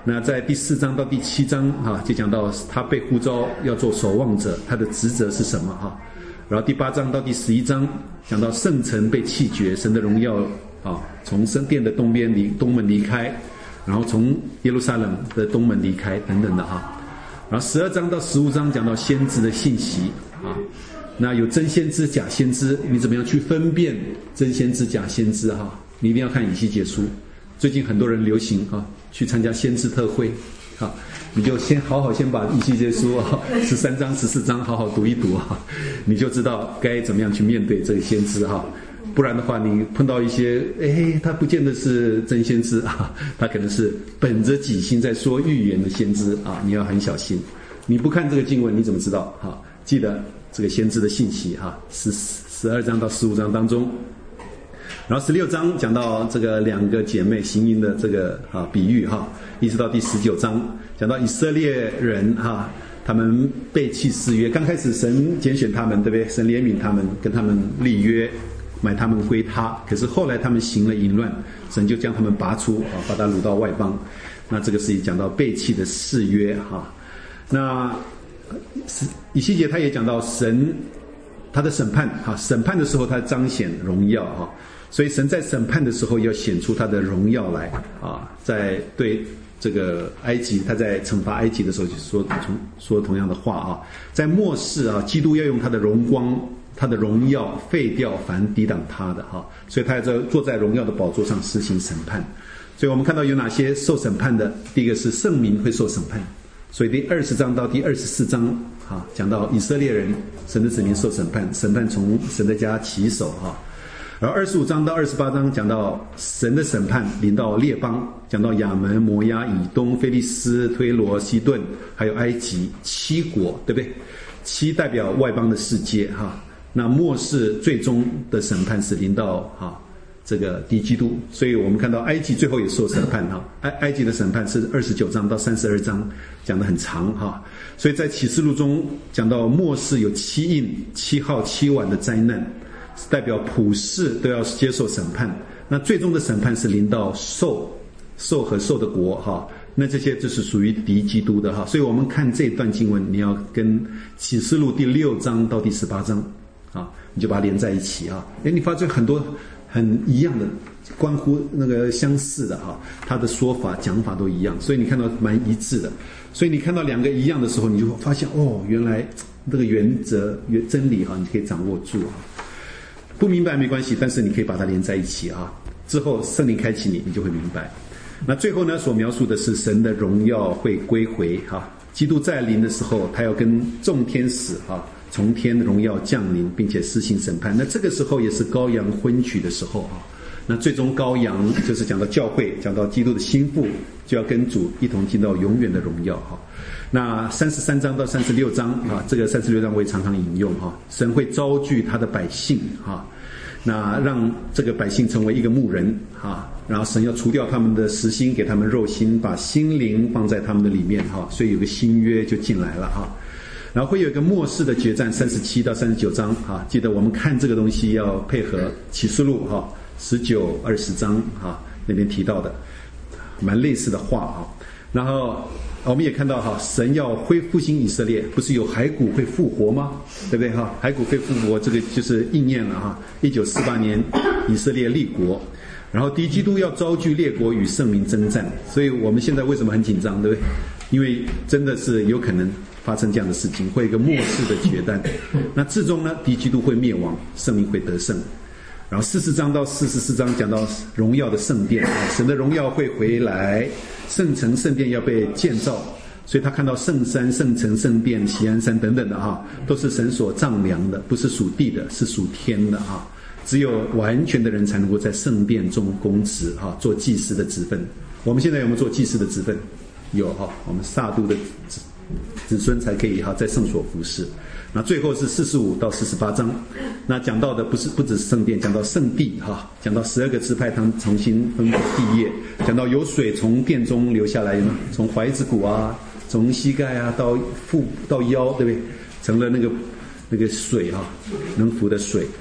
那在第四章到第七章哈，就讲到他被呼召要做守望者，他的职责是什么哈。然后第八章到第十一章讲到圣城被弃绝，神的荣耀啊从圣殿的东边离东门离开，然后从耶路撒冷的东门离开等等的哈。然后十二章到十五章讲到先知的信息啊，那有真先知假先知，你怎么样去分辨真先知假先知哈？你一定要看以西结书。最近很多人流行啊去参加先知特会啊，你就先好好先把以西结书啊十三章十四章好好读一读啊，你就知道该怎么样去面对这个先知哈。不然的话，你碰到一些哎，他不见得是真先知啊，他可能是本着己心在说预言的先知啊，你要很小心。你不看这个经文，你怎么知道？哈，记得这个先知的信息哈，十十二章到十五章当中。然后十六章讲到这个两个姐妹行淫的这个啊比喻哈，一直到第十九章讲到以色列人哈，他们背弃誓约。刚开始神拣选他们，对不对？神怜悯他们，跟他们立约，买他们归他。可是后来他们行了淫乱，神就将他们拔出啊，把他掳到外邦。那这个是讲到背弃的誓约哈。那以西结他也讲到神他的审判哈，审判的时候他彰显荣耀哈。所以神在审判的时候要显出他的荣耀来啊，在对这个埃及，他在惩罚埃及的时候就说说同样的话啊，在末世啊，基督要用他的荣光、他的荣耀废掉凡抵挡他的哈，所以他要在坐在荣耀的宝座上施行审判。所以我们看到有哪些受审判的，第一个是圣民会受审判，所以第二十章到第二十四章啊，讲到以色列人神的子民受审判，审判从神的家起手哈。然后二十五章到二十八章讲到神的审判临到列邦，讲到亚门、摩押、以东、非利斯、推罗、西顿，还有埃及七国，对不对？七代表外邦的世界哈。那末世最终的审判是临到哈这个敌基督，所以我们看到埃及最后也受审判哈。埃埃及的审判是二十九章到三十二章，讲得很长哈。所以在启示录中讲到末世有七印、七号、七晚的灾难。代表普世都要接受审判，那最终的审判是临到兽、兽和兽的国哈，那这些就是属于敌基督的哈，所以我们看这段经文，你要跟启示录第六章到第十八章啊，你就把它连在一起啊，哎，你发现很多很一样的，关乎那个相似的哈，他的说法讲法都一样，所以你看到蛮一致的，所以你看到两个一样的时候，你就会发现哦，原来这个原则、原真理哈，你可以掌握住哈。不明白没关系，但是你可以把它连在一起啊。之后圣灵开启你，你就会明白。那最后呢，所描述的是神的荣耀会归回哈。基督再临的时候，他要跟众天使哈从天荣耀降临，并且施行审判。那这个时候也是羔羊婚娶的时候啊。那最终羔羊就是讲到教会，讲到基督的心腹，就要跟主一同进到永远的荣耀哈。那三十三章到三十六章啊，这个三十六章我也常常引用哈。神会招聚他的百姓哈，那让这个百姓成为一个牧人哈，然后神要除掉他们的实心，给他们肉心，把心灵放在他们的里面哈，所以有个新约就进来了哈。然后会有一个末世的决战，三十七到三十九章哈，记得我们看这个东西要配合启示录哈，十九、二十章哈那边提到的，蛮类似的话哈。然后我们也看到哈，神要恢复兴以色列，不是有骸骨会复活吗？对不对哈？骸骨会复活，这个就是应验了哈。一九四八年以色列立国，然后敌基督要招聚列国与圣民征战，所以我们现在为什么很紧张，对不对？因为真的是有可能发生这样的事情，会有一个末世的决战。那至终呢，敌基督会灭亡，圣民会得胜。然后四十章到四十四章讲到荣耀的圣殿，神的荣耀会回来，圣城圣殿要被建造，所以他看到圣山、圣城、圣殿、锡安山等等的哈，都是神所丈量的，不是属地的，是属天的哈。只有完全的人才能够在圣殿中供职哈，做祭司的职分。我们现在有没有做祭司的职分？有哈，我们撒都的子子孙才可以哈在圣所服侍。那最后是四十五到四十八章，那讲到的不是不只是圣殿，讲到圣地哈，讲到十二个支派他们重新分配地业，讲到有水从殿中流下来嘛，从怀子骨啊，从膝盖啊到腹到腰，对不对？成了那个那个水哈，能服的水。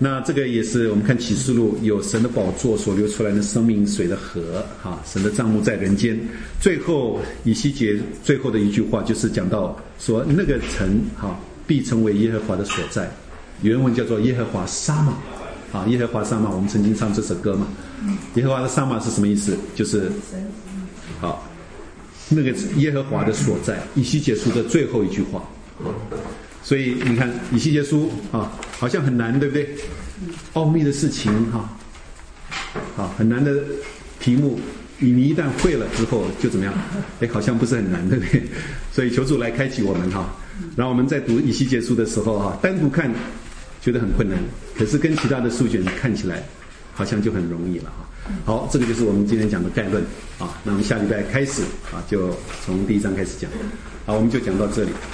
那这个也是我们看启示录有神的宝座所流出来的生命水的河哈，神的帐幕在人间。最后以西结最后的一句话就是讲到说那个城哈必成为耶和华的所在，原文叫做耶和华沙玛啊，耶和华沙玛，我们曾经唱这首歌嘛。耶和华的沙玛是什么意思？就是好那个耶和华的所在，以西结书的最后一句话。所以你看以西结书啊，好像很难，对不对？奥秘的事情哈，啊，很难的题目，你你一旦会了之后就怎么样？哎，好像不是很难，对不对？所以求主来开启我们哈。然后我们在读以西结书的时候哈，单独看觉得很困难，可是跟其他的书卷看起来好像就很容易了哈。好，这个就是我们今天讲的概论啊。那我们下礼拜开始啊，就从第一章开始讲。好，我们就讲到这里。